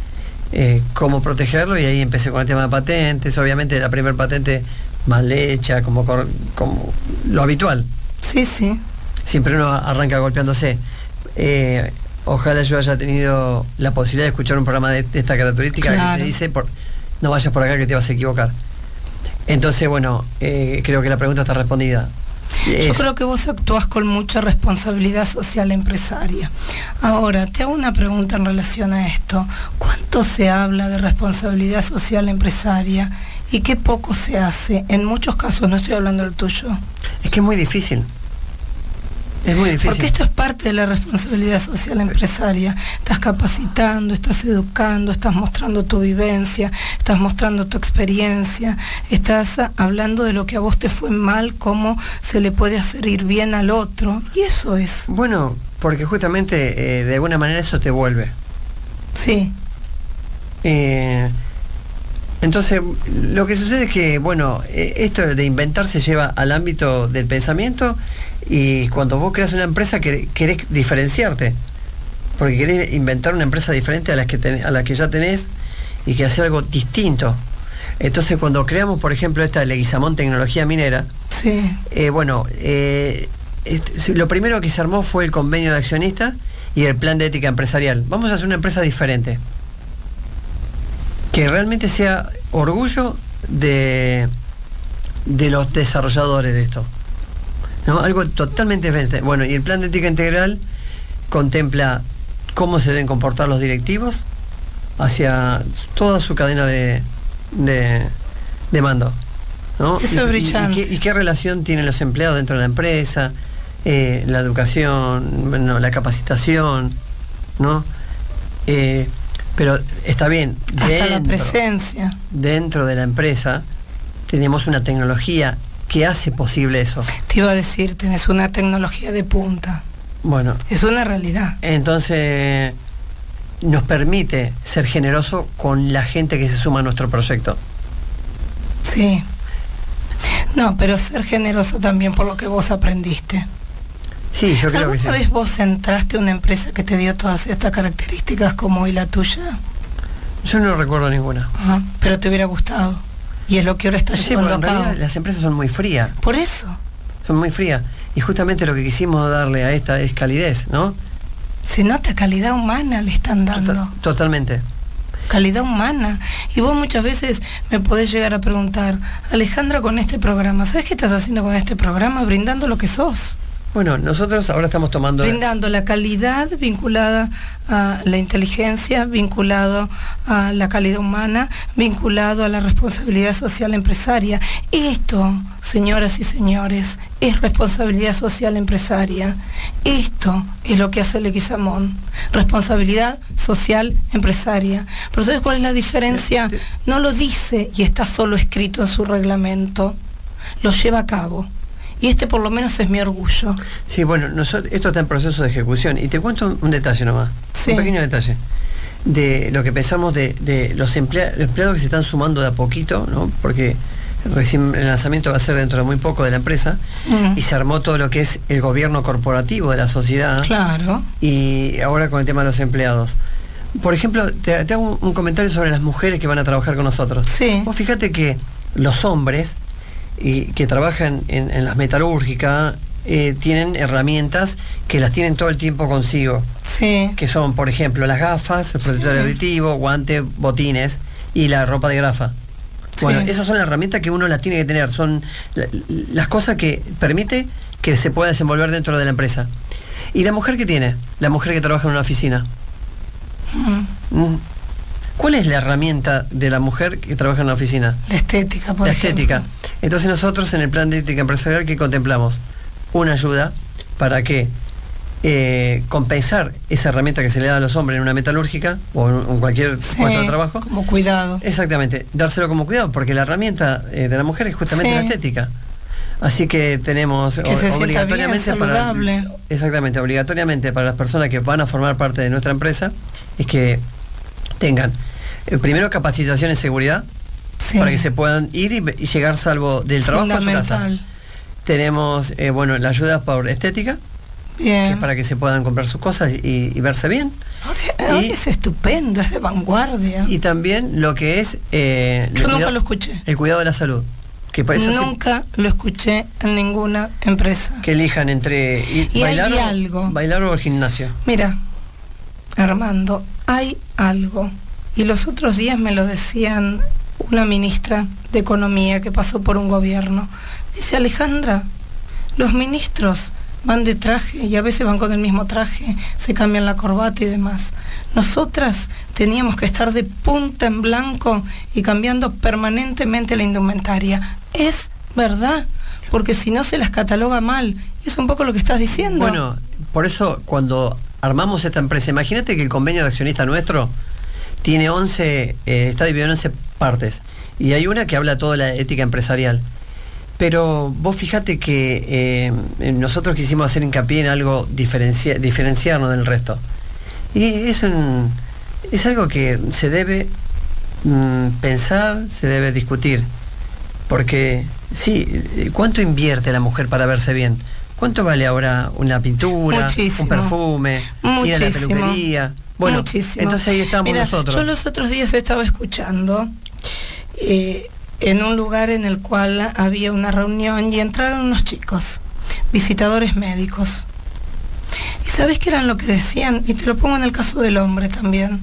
Speaker 3: eh, cómo protegerlo y ahí empecé con el tema de patentes. Obviamente la primera patente mal hecha, como, como lo habitual.
Speaker 2: Sí, sí.
Speaker 3: Siempre uno arranca golpeándose. Eh, ojalá yo haya tenido la posibilidad de escuchar un programa de, de esta característica, claro, que te dice, por, no vayas por acá que te vas a equivocar. Entonces, bueno, eh, creo que la pregunta está respondida.
Speaker 2: Yo es... creo que vos actuás con mucha responsabilidad social empresaria. Ahora, te hago una pregunta en relación a esto. ¿Cuánto se habla de responsabilidad social empresaria y qué poco se hace? En muchos casos, no estoy hablando del tuyo.
Speaker 3: Es que es muy difícil. Es muy difícil.
Speaker 2: Porque esto es parte de la responsabilidad social empresaria. Estás capacitando, estás educando, estás mostrando tu vivencia, estás mostrando tu experiencia, estás hablando de lo que a vos te fue mal, cómo se le puede hacer ir bien al otro. Y eso es.
Speaker 3: Bueno, porque justamente eh, de alguna manera eso te vuelve.
Speaker 2: Sí.
Speaker 3: Eh, entonces, lo que sucede es que, bueno, eh, esto de inventar se lleva al ámbito del pensamiento. Y cuando vos creas una empresa querés, querés diferenciarte, porque querés inventar una empresa diferente a la que ten, a la que ya tenés y que hacer algo distinto. Entonces, cuando creamos, por ejemplo, esta Leguizamón Tecnología Minera,
Speaker 2: sí.
Speaker 3: eh, bueno, eh, este, lo primero que se armó fue el convenio de accionistas y el plan de ética empresarial. Vamos a hacer una empresa diferente, que realmente sea orgullo de, de los desarrolladores de esto. ¿No? Algo totalmente diferente. Bueno, y el plan de ética integral contempla cómo se deben comportar los directivos hacia toda su cadena de, de, de mando, ¿no?
Speaker 2: Eso es brillante.
Speaker 3: Y, y, qué, y qué relación tienen los empleados dentro de la empresa, eh, la educación, bueno, la capacitación, ¿no? Eh, pero está bien.
Speaker 2: Hasta
Speaker 3: dentro,
Speaker 2: la presencia.
Speaker 3: Dentro de la empresa tenemos una tecnología que hace posible eso.
Speaker 2: Te iba a decir, tenés una tecnología de punta.
Speaker 3: Bueno.
Speaker 2: Es una realidad.
Speaker 3: Entonces, nos permite ser generoso con la gente que se suma a nuestro proyecto.
Speaker 2: Sí. No, pero ser generoso también por lo que vos aprendiste.
Speaker 3: Sí, yo creo que sí.
Speaker 2: ¿Alguna vez vos entraste a una empresa que te dio todas estas características como hoy la tuya?
Speaker 3: Yo no recuerdo ninguna.
Speaker 2: Ajá, pero te hubiera gustado. Y es lo que ahora está
Speaker 3: sí,
Speaker 2: llevando
Speaker 3: en
Speaker 2: a cabo.
Speaker 3: realidad las empresas son muy frías.
Speaker 2: Por eso.
Speaker 3: Son muy frías. Y justamente lo que quisimos darle a esta es calidez, ¿no?
Speaker 2: Se nota calidad humana le están dando.
Speaker 3: Total, totalmente.
Speaker 2: Calidad humana. Y vos muchas veces me podés llegar a preguntar, Alejandra, con este programa, ¿sabes qué estás haciendo con este programa? Brindando lo que sos.
Speaker 3: Bueno, nosotros ahora estamos tomando...
Speaker 2: Brindando la calidad vinculada a la inteligencia, vinculado a la calidad humana, vinculado a la responsabilidad social empresaria. Esto, señoras y señores, es responsabilidad social empresaria. Esto es lo que hace Leguizamón. Responsabilidad social empresaria. Pero ¿sabes cuál es la diferencia? No lo dice y está solo escrito en su reglamento. Lo lleva a cabo. Y este por lo menos es mi orgullo.
Speaker 3: Sí, bueno, nosotros, esto está en proceso de ejecución. Y te cuento un, un detalle nomás,
Speaker 2: sí.
Speaker 3: Un pequeño detalle. De lo que pensamos de, de los emplea, empleados que se están sumando de a poquito, ¿no? Porque recién el lanzamiento va a ser dentro de muy poco de la empresa, mm. y se armó todo lo que es el gobierno corporativo de la sociedad.
Speaker 2: Claro.
Speaker 3: Y ahora con el tema de los empleados. Por ejemplo, te, te hago un comentario sobre las mujeres que van a trabajar con nosotros.
Speaker 2: Sí.
Speaker 3: Vos fíjate que los hombres y que trabajan en, en las metalúrgicas eh, tienen herramientas que las tienen todo el tiempo consigo,
Speaker 2: sí.
Speaker 3: Que son, por ejemplo, las gafas, el protector sí. auditivo, guantes, botines y la ropa de grafa. Sí. Bueno, esas son las herramientas que uno las tiene que tener, son la, las cosas que permite que se pueda desenvolver dentro de la empresa. ¿Y la mujer qué tiene? La mujer que trabaja en una oficina. Mm. Mm. ¿Cuál es la herramienta de la mujer que trabaja en una oficina?
Speaker 2: La estética, por
Speaker 3: La
Speaker 2: ejemplo.
Speaker 3: estética. Entonces nosotros en el plan de ética empresarial, ¿qué contemplamos? Una ayuda para que eh, compensar esa herramienta que se le da a los hombres en una metalúrgica o en, en cualquier
Speaker 2: sí,
Speaker 3: puesto de trabajo.
Speaker 2: Como cuidado.
Speaker 3: Exactamente, dárselo como cuidado, porque la herramienta eh, de la mujer es justamente sí. la estética. Así que tenemos
Speaker 2: que se
Speaker 3: obligatoriamente
Speaker 2: sienta bien, saludable.
Speaker 3: Para, exactamente, obligatoriamente para las personas que van a formar parte de nuestra empresa, es que tengan eh, primero capacitación en seguridad, sí. para que se puedan ir y, y llegar salvo del trabajo a su casa. Tenemos eh, bueno, la ayuda por estética, bien. Que es para que se puedan comprar sus cosas y, y verse bien.
Speaker 2: Ahora, ahora y, es estupendo, es de vanguardia.
Speaker 3: Y también lo que es eh,
Speaker 2: yo nunca cuidado, lo escuché.
Speaker 3: El cuidado de la salud. Que por eso
Speaker 2: nunca sí, lo escuché en ninguna empresa.
Speaker 3: Que elijan entre ir,
Speaker 2: y
Speaker 3: bailar,
Speaker 2: hay
Speaker 3: o,
Speaker 2: algo.
Speaker 3: bailar o el gimnasio.
Speaker 2: Mira, Armando, hay algo. Y los otros días me lo decían una ministra de Economía que pasó por un gobierno. Dice, Alejandra, los ministros van de traje y a veces van con el mismo traje, se cambian la corbata y demás. Nosotras teníamos que estar de punta en blanco y cambiando permanentemente la indumentaria. Es verdad, porque si no se las cataloga mal. Y es un poco lo que estás diciendo.
Speaker 3: Bueno, por eso cuando armamos esta empresa, imagínate que el convenio de accionista nuestro tiene once, eh, está dividido en once partes. Y hay una que habla toda la ética empresarial. Pero vos fíjate que eh, nosotros quisimos hacer hincapié en algo diferencia, diferenciarnos del resto. Y es, un, es algo que se debe mm, pensar, se debe discutir. Porque, sí, ¿cuánto invierte la mujer para verse bien? ¿Cuánto vale ahora una pintura,
Speaker 2: Muchísimo.
Speaker 3: un perfume,
Speaker 2: Muchísimo.
Speaker 3: ir a la peluquería? Bueno,
Speaker 2: Muchísimo.
Speaker 3: Entonces ahí estamos
Speaker 2: Mira,
Speaker 3: nosotros.
Speaker 2: Yo los otros días estaba escuchando eh, en un lugar en el cual había una reunión y entraron unos chicos, visitadores médicos. ¿Y sabes qué eran lo que decían? Y te lo pongo en el caso del hombre también.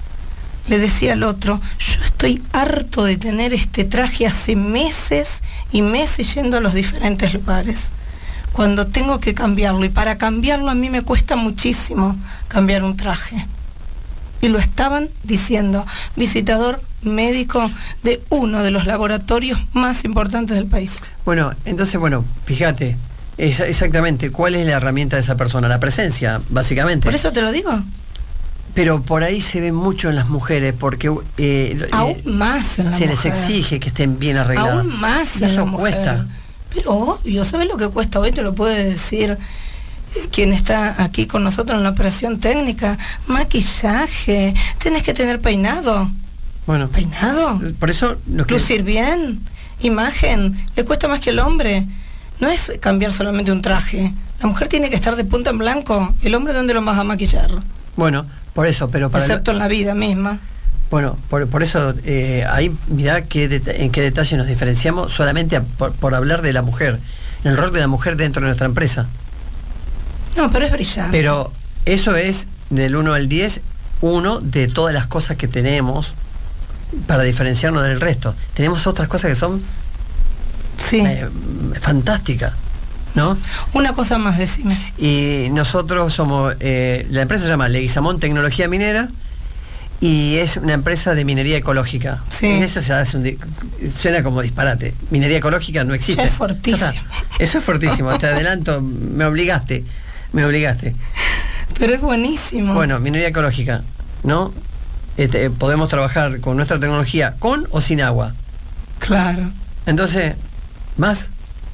Speaker 2: Le decía al otro, yo estoy harto de tener este traje hace meses y meses yendo a los diferentes lugares. Cuando tengo que cambiarlo, y para cambiarlo a mí me cuesta muchísimo cambiar un traje. Y lo estaban diciendo, visitador médico de uno de los laboratorios más importantes del país.
Speaker 3: Bueno, entonces, bueno, fíjate, es, exactamente, ¿cuál es la herramienta de esa persona? La presencia, básicamente.
Speaker 2: Por eso te lo digo.
Speaker 3: Pero por ahí se ve mucho en las mujeres, porque eh,
Speaker 2: aún
Speaker 3: eh,
Speaker 2: más en la
Speaker 3: se
Speaker 2: mujer.
Speaker 3: les exige que estén bien arregladas.
Speaker 2: Aún más
Speaker 3: y
Speaker 2: en
Speaker 3: eso
Speaker 2: la mujer.
Speaker 3: cuesta.
Speaker 2: Pero obvio, ¿sabes lo que cuesta hoy? Te lo puede decir quien está aquí con nosotros en la operación técnica. Maquillaje, tenés que tener peinado.
Speaker 3: Bueno,
Speaker 2: Peinado.
Speaker 3: por eso lo que...
Speaker 2: Lucir bien, imagen, le cuesta más que el hombre. No es cambiar solamente un traje. La mujer tiene que estar de punta en blanco. ¿El hombre dónde lo vas a maquillar?
Speaker 3: Bueno, por eso, pero para...
Speaker 2: Excepto
Speaker 3: lo...
Speaker 2: en la vida misma.
Speaker 3: Bueno, por, por eso, eh, ahí mirá qué en qué detalle nos diferenciamos solamente a, por, por hablar de la mujer, el rol de la mujer dentro de nuestra empresa.
Speaker 2: No, pero es brillante.
Speaker 3: Pero eso es del uno al diez, uno de todas las cosas que tenemos para diferenciarnos del resto. Tenemos otras cosas que son
Speaker 2: sí.
Speaker 3: eh, fantásticas, ¿no?
Speaker 2: Una cosa más, decime.
Speaker 3: Y nosotros somos, eh, la empresa se llama Leguizamón Tecnología Minera, y es una empresa de minería ecológica.
Speaker 2: Sí.
Speaker 3: Eso ya es un, suena como disparate. Minería ecológica no existe.
Speaker 2: Ya es fortísimo.
Speaker 3: Eso es fortísimo. Te adelanto, me obligaste. Me obligaste.
Speaker 2: Pero es buenísimo.
Speaker 3: Bueno, minería ecológica, ¿no? Este, podemos trabajar con nuestra tecnología con o sin agua.
Speaker 2: Claro.
Speaker 3: Entonces, más.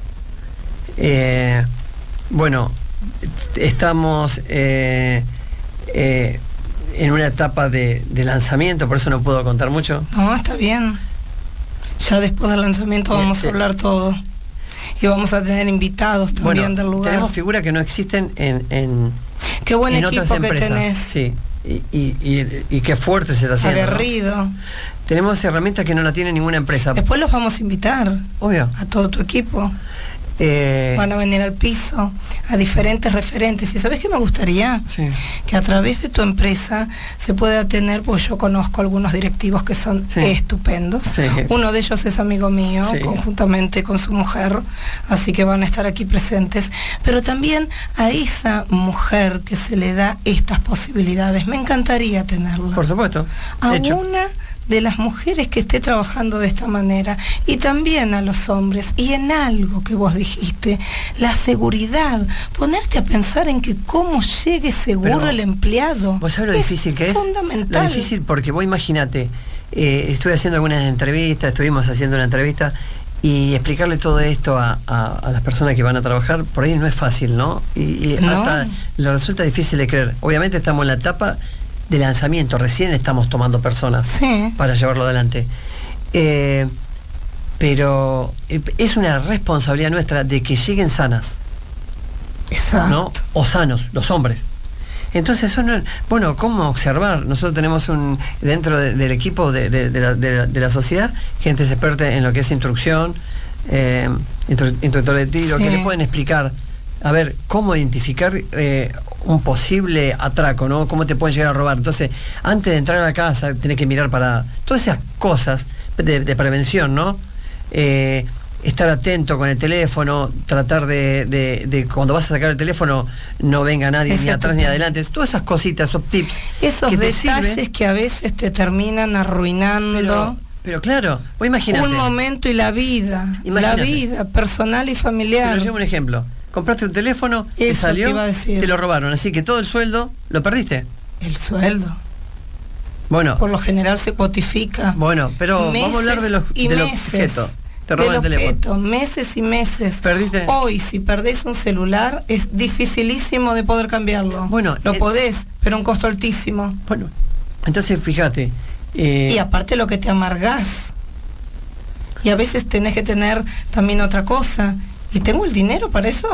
Speaker 3: Eh, bueno, estamos... Eh, eh, en una etapa de, de lanzamiento, por eso no puedo contar mucho.
Speaker 2: No, está bien. Ya después del lanzamiento vamos este, a hablar todo. Y vamos a tener invitados también
Speaker 3: bueno,
Speaker 2: del lugar.
Speaker 3: Tenemos figuras que no existen en, en
Speaker 2: qué buen
Speaker 3: en
Speaker 2: equipo
Speaker 3: otras
Speaker 2: que
Speaker 3: empresas.
Speaker 2: tenés.
Speaker 3: Sí, y, y, y, y qué fuerte se está haciendo.
Speaker 2: Aguerrido.
Speaker 3: ¿No? Tenemos herramientas que no la tiene ninguna empresa.
Speaker 2: Después los vamos a invitar.
Speaker 3: Obvio.
Speaker 2: A todo tu equipo.
Speaker 3: Eh,
Speaker 2: Van a venir al piso, a diferentes referentes. ¿Y sabes qué me gustaría?
Speaker 3: Sí.
Speaker 2: Que a través de tu empresa se pueda tener, pues yo conozco algunos directivos que son sí. estupendos.
Speaker 3: Sí.
Speaker 2: Uno de ellos es amigo mío, sí. conjuntamente con su mujer, así que van a estar aquí presentes. Pero también a esa mujer que se le da estas posibilidades, me encantaría tenerla.
Speaker 3: Por supuesto.
Speaker 2: A
Speaker 3: hecho.
Speaker 2: una de las mujeres que esté trabajando de esta manera, y también a los hombres, y en algo que vos dijiste, la seguridad, ponerte a pensar en que cómo llegue seguro Pero, el empleado.
Speaker 3: ¿Vos sabés lo
Speaker 2: es
Speaker 3: difícil que es?
Speaker 2: Fundamental.
Speaker 3: Lo difícil porque vos imagínate, eh, estuve haciendo algunas entrevistas, estuvimos haciendo una entrevista, y explicarle todo esto a, a, a las personas que van a trabajar, por ahí no es fácil, ¿no? Y, y
Speaker 2: no.
Speaker 3: hasta le resulta difícil de creer. Obviamente estamos en la etapa de lanzamiento, recién estamos tomando personas
Speaker 2: sí.
Speaker 3: para llevarlo adelante. Eh, pero es una responsabilidad nuestra de que lleguen sanas.
Speaker 2: Exacto.
Speaker 3: ¿No? O sanos, los hombres. Entonces, son, bueno, ¿cómo observar? Nosotros tenemos un dentro de, del equipo de, de, de, la, de, la, de la sociedad, gente experta en lo que es instrucción, eh, instru, instructor de tiro, sí. que le pueden explicar a ver, cómo identificar eh, un posible atraco, ¿no? Cómo te pueden llegar a robar. Entonces, antes de entrar a la casa, tenés que mirar para todas esas cosas de, de prevención, ¿no? Eh, estar atento con el teléfono, tratar de, de, de cuando vas a sacar el teléfono no venga nadie ni atrás ni adelante, todas esas cositas, esos tips,
Speaker 2: esos
Speaker 3: que te
Speaker 2: detalles
Speaker 3: sirven,
Speaker 2: que a veces te terminan arruinando
Speaker 3: pero, pero claro, vos imaginate
Speaker 2: un momento y la vida,
Speaker 3: imagínate,
Speaker 2: la vida personal y familiar.
Speaker 3: Te llevo un ejemplo, compraste un teléfono,
Speaker 2: Eso
Speaker 3: te salió,
Speaker 2: te iba a decir.
Speaker 3: te lo robaron, así que todo el sueldo lo perdiste.
Speaker 2: El sueldo.
Speaker 3: Bueno,
Speaker 2: por lo general se cuotifica.
Speaker 3: Bueno, pero
Speaker 2: meses
Speaker 3: vamos a hablar de los,
Speaker 2: y
Speaker 3: de los
Speaker 2: meses.
Speaker 3: objetos. Te roban el teléfono.
Speaker 2: Objeto, meses y meses.
Speaker 3: ¿Perdiste?
Speaker 2: Hoy, si perdés un celular, es dificilísimo de poder cambiarlo.
Speaker 3: Bueno,
Speaker 2: lo
Speaker 3: eh,
Speaker 2: podés, pero un costo altísimo.
Speaker 3: Bueno, entonces fíjate. Eh,
Speaker 2: y aparte lo que te amargás. Y a veces tenés que tener también otra cosa. ¿Y tengo el dinero para eso?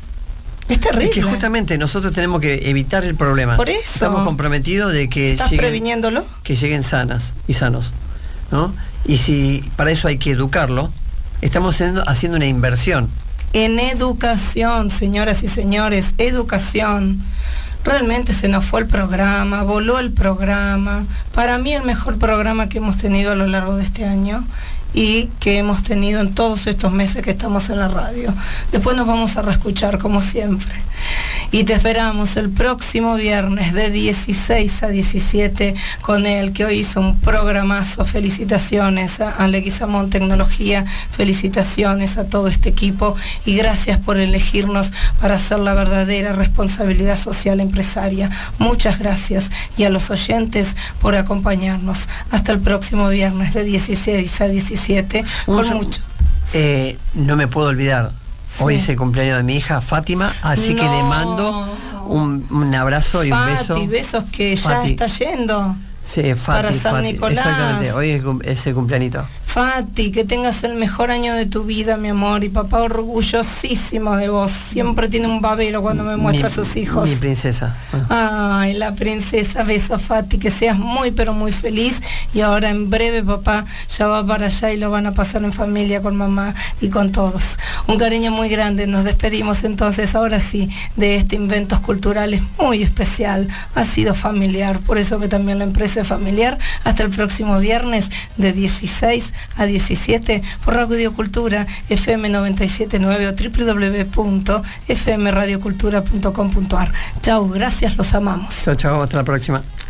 Speaker 2: Es terrible.
Speaker 3: Es que justamente nosotros tenemos que evitar el problema.
Speaker 2: Por eso.
Speaker 3: Estamos comprometidos de que
Speaker 2: ¿Estás
Speaker 3: lleguen,
Speaker 2: previniéndolo?
Speaker 3: que lleguen sanas y sanos, ¿no? Y si para eso hay que educarlo, estamos haciendo, haciendo una inversión.
Speaker 2: En educación, señoras y señores, educación. Realmente se nos fue el programa, voló el programa. Para mí el mejor programa que hemos tenido a lo largo de este año y que hemos tenido en todos estos meses que estamos en la radio. Después nos vamos a reescuchar como siempre. Y te esperamos el próximo viernes de dieciséis a diecisiete con el que hoy hizo un programazo. Felicitaciones a, a Leguizamón Tecnología, felicitaciones a todo este equipo y gracias por elegirnos para hacer la verdadera responsabilidad social empresaria. Muchas gracias y a los oyentes por acompañarnos. Hasta el próximo viernes de dieciséis a diecisiete con mucho.
Speaker 3: Eh, no me puedo olvidar.
Speaker 2: Sí.
Speaker 3: Hoy es el cumpleaños de mi hija Fátima, así
Speaker 2: no.
Speaker 3: que le mando un, un abrazo y
Speaker 2: Fati,
Speaker 3: un beso.
Speaker 2: Besos que
Speaker 3: Fati.
Speaker 2: ya está yendo.
Speaker 3: Sí, Fati,
Speaker 2: para San
Speaker 3: Fati.
Speaker 2: Nicolás.
Speaker 3: Exactamente, hoy es, es el cumpleañito.
Speaker 2: Fati, que tengas el mejor año de tu vida, mi amor, y papá orgullosísimo de vos. Siempre tiene un babero cuando me muestra
Speaker 3: mi,
Speaker 2: a sus hijos.
Speaker 3: Mi princesa. Bueno.
Speaker 2: Ay, la princesa, beso Fati, que seas muy pero muy feliz. Y ahora en breve papá ya va para allá y lo van a pasar en familia con mamá y con todos. Un cariño muy grande, nos despedimos entonces ahora sí de este Inventos Culturales muy especial. Ha sido familiar, por eso que también la empresa es familiar. Hasta el próximo viernes de dieciséis a diecisiete por Radio Cultura F M noventa y siete punto nueve o doble u doble u doble u punto f m radio cultura punto com punto a r. Chau, gracias, los amamos.
Speaker 3: Chao, chao, hasta la próxima.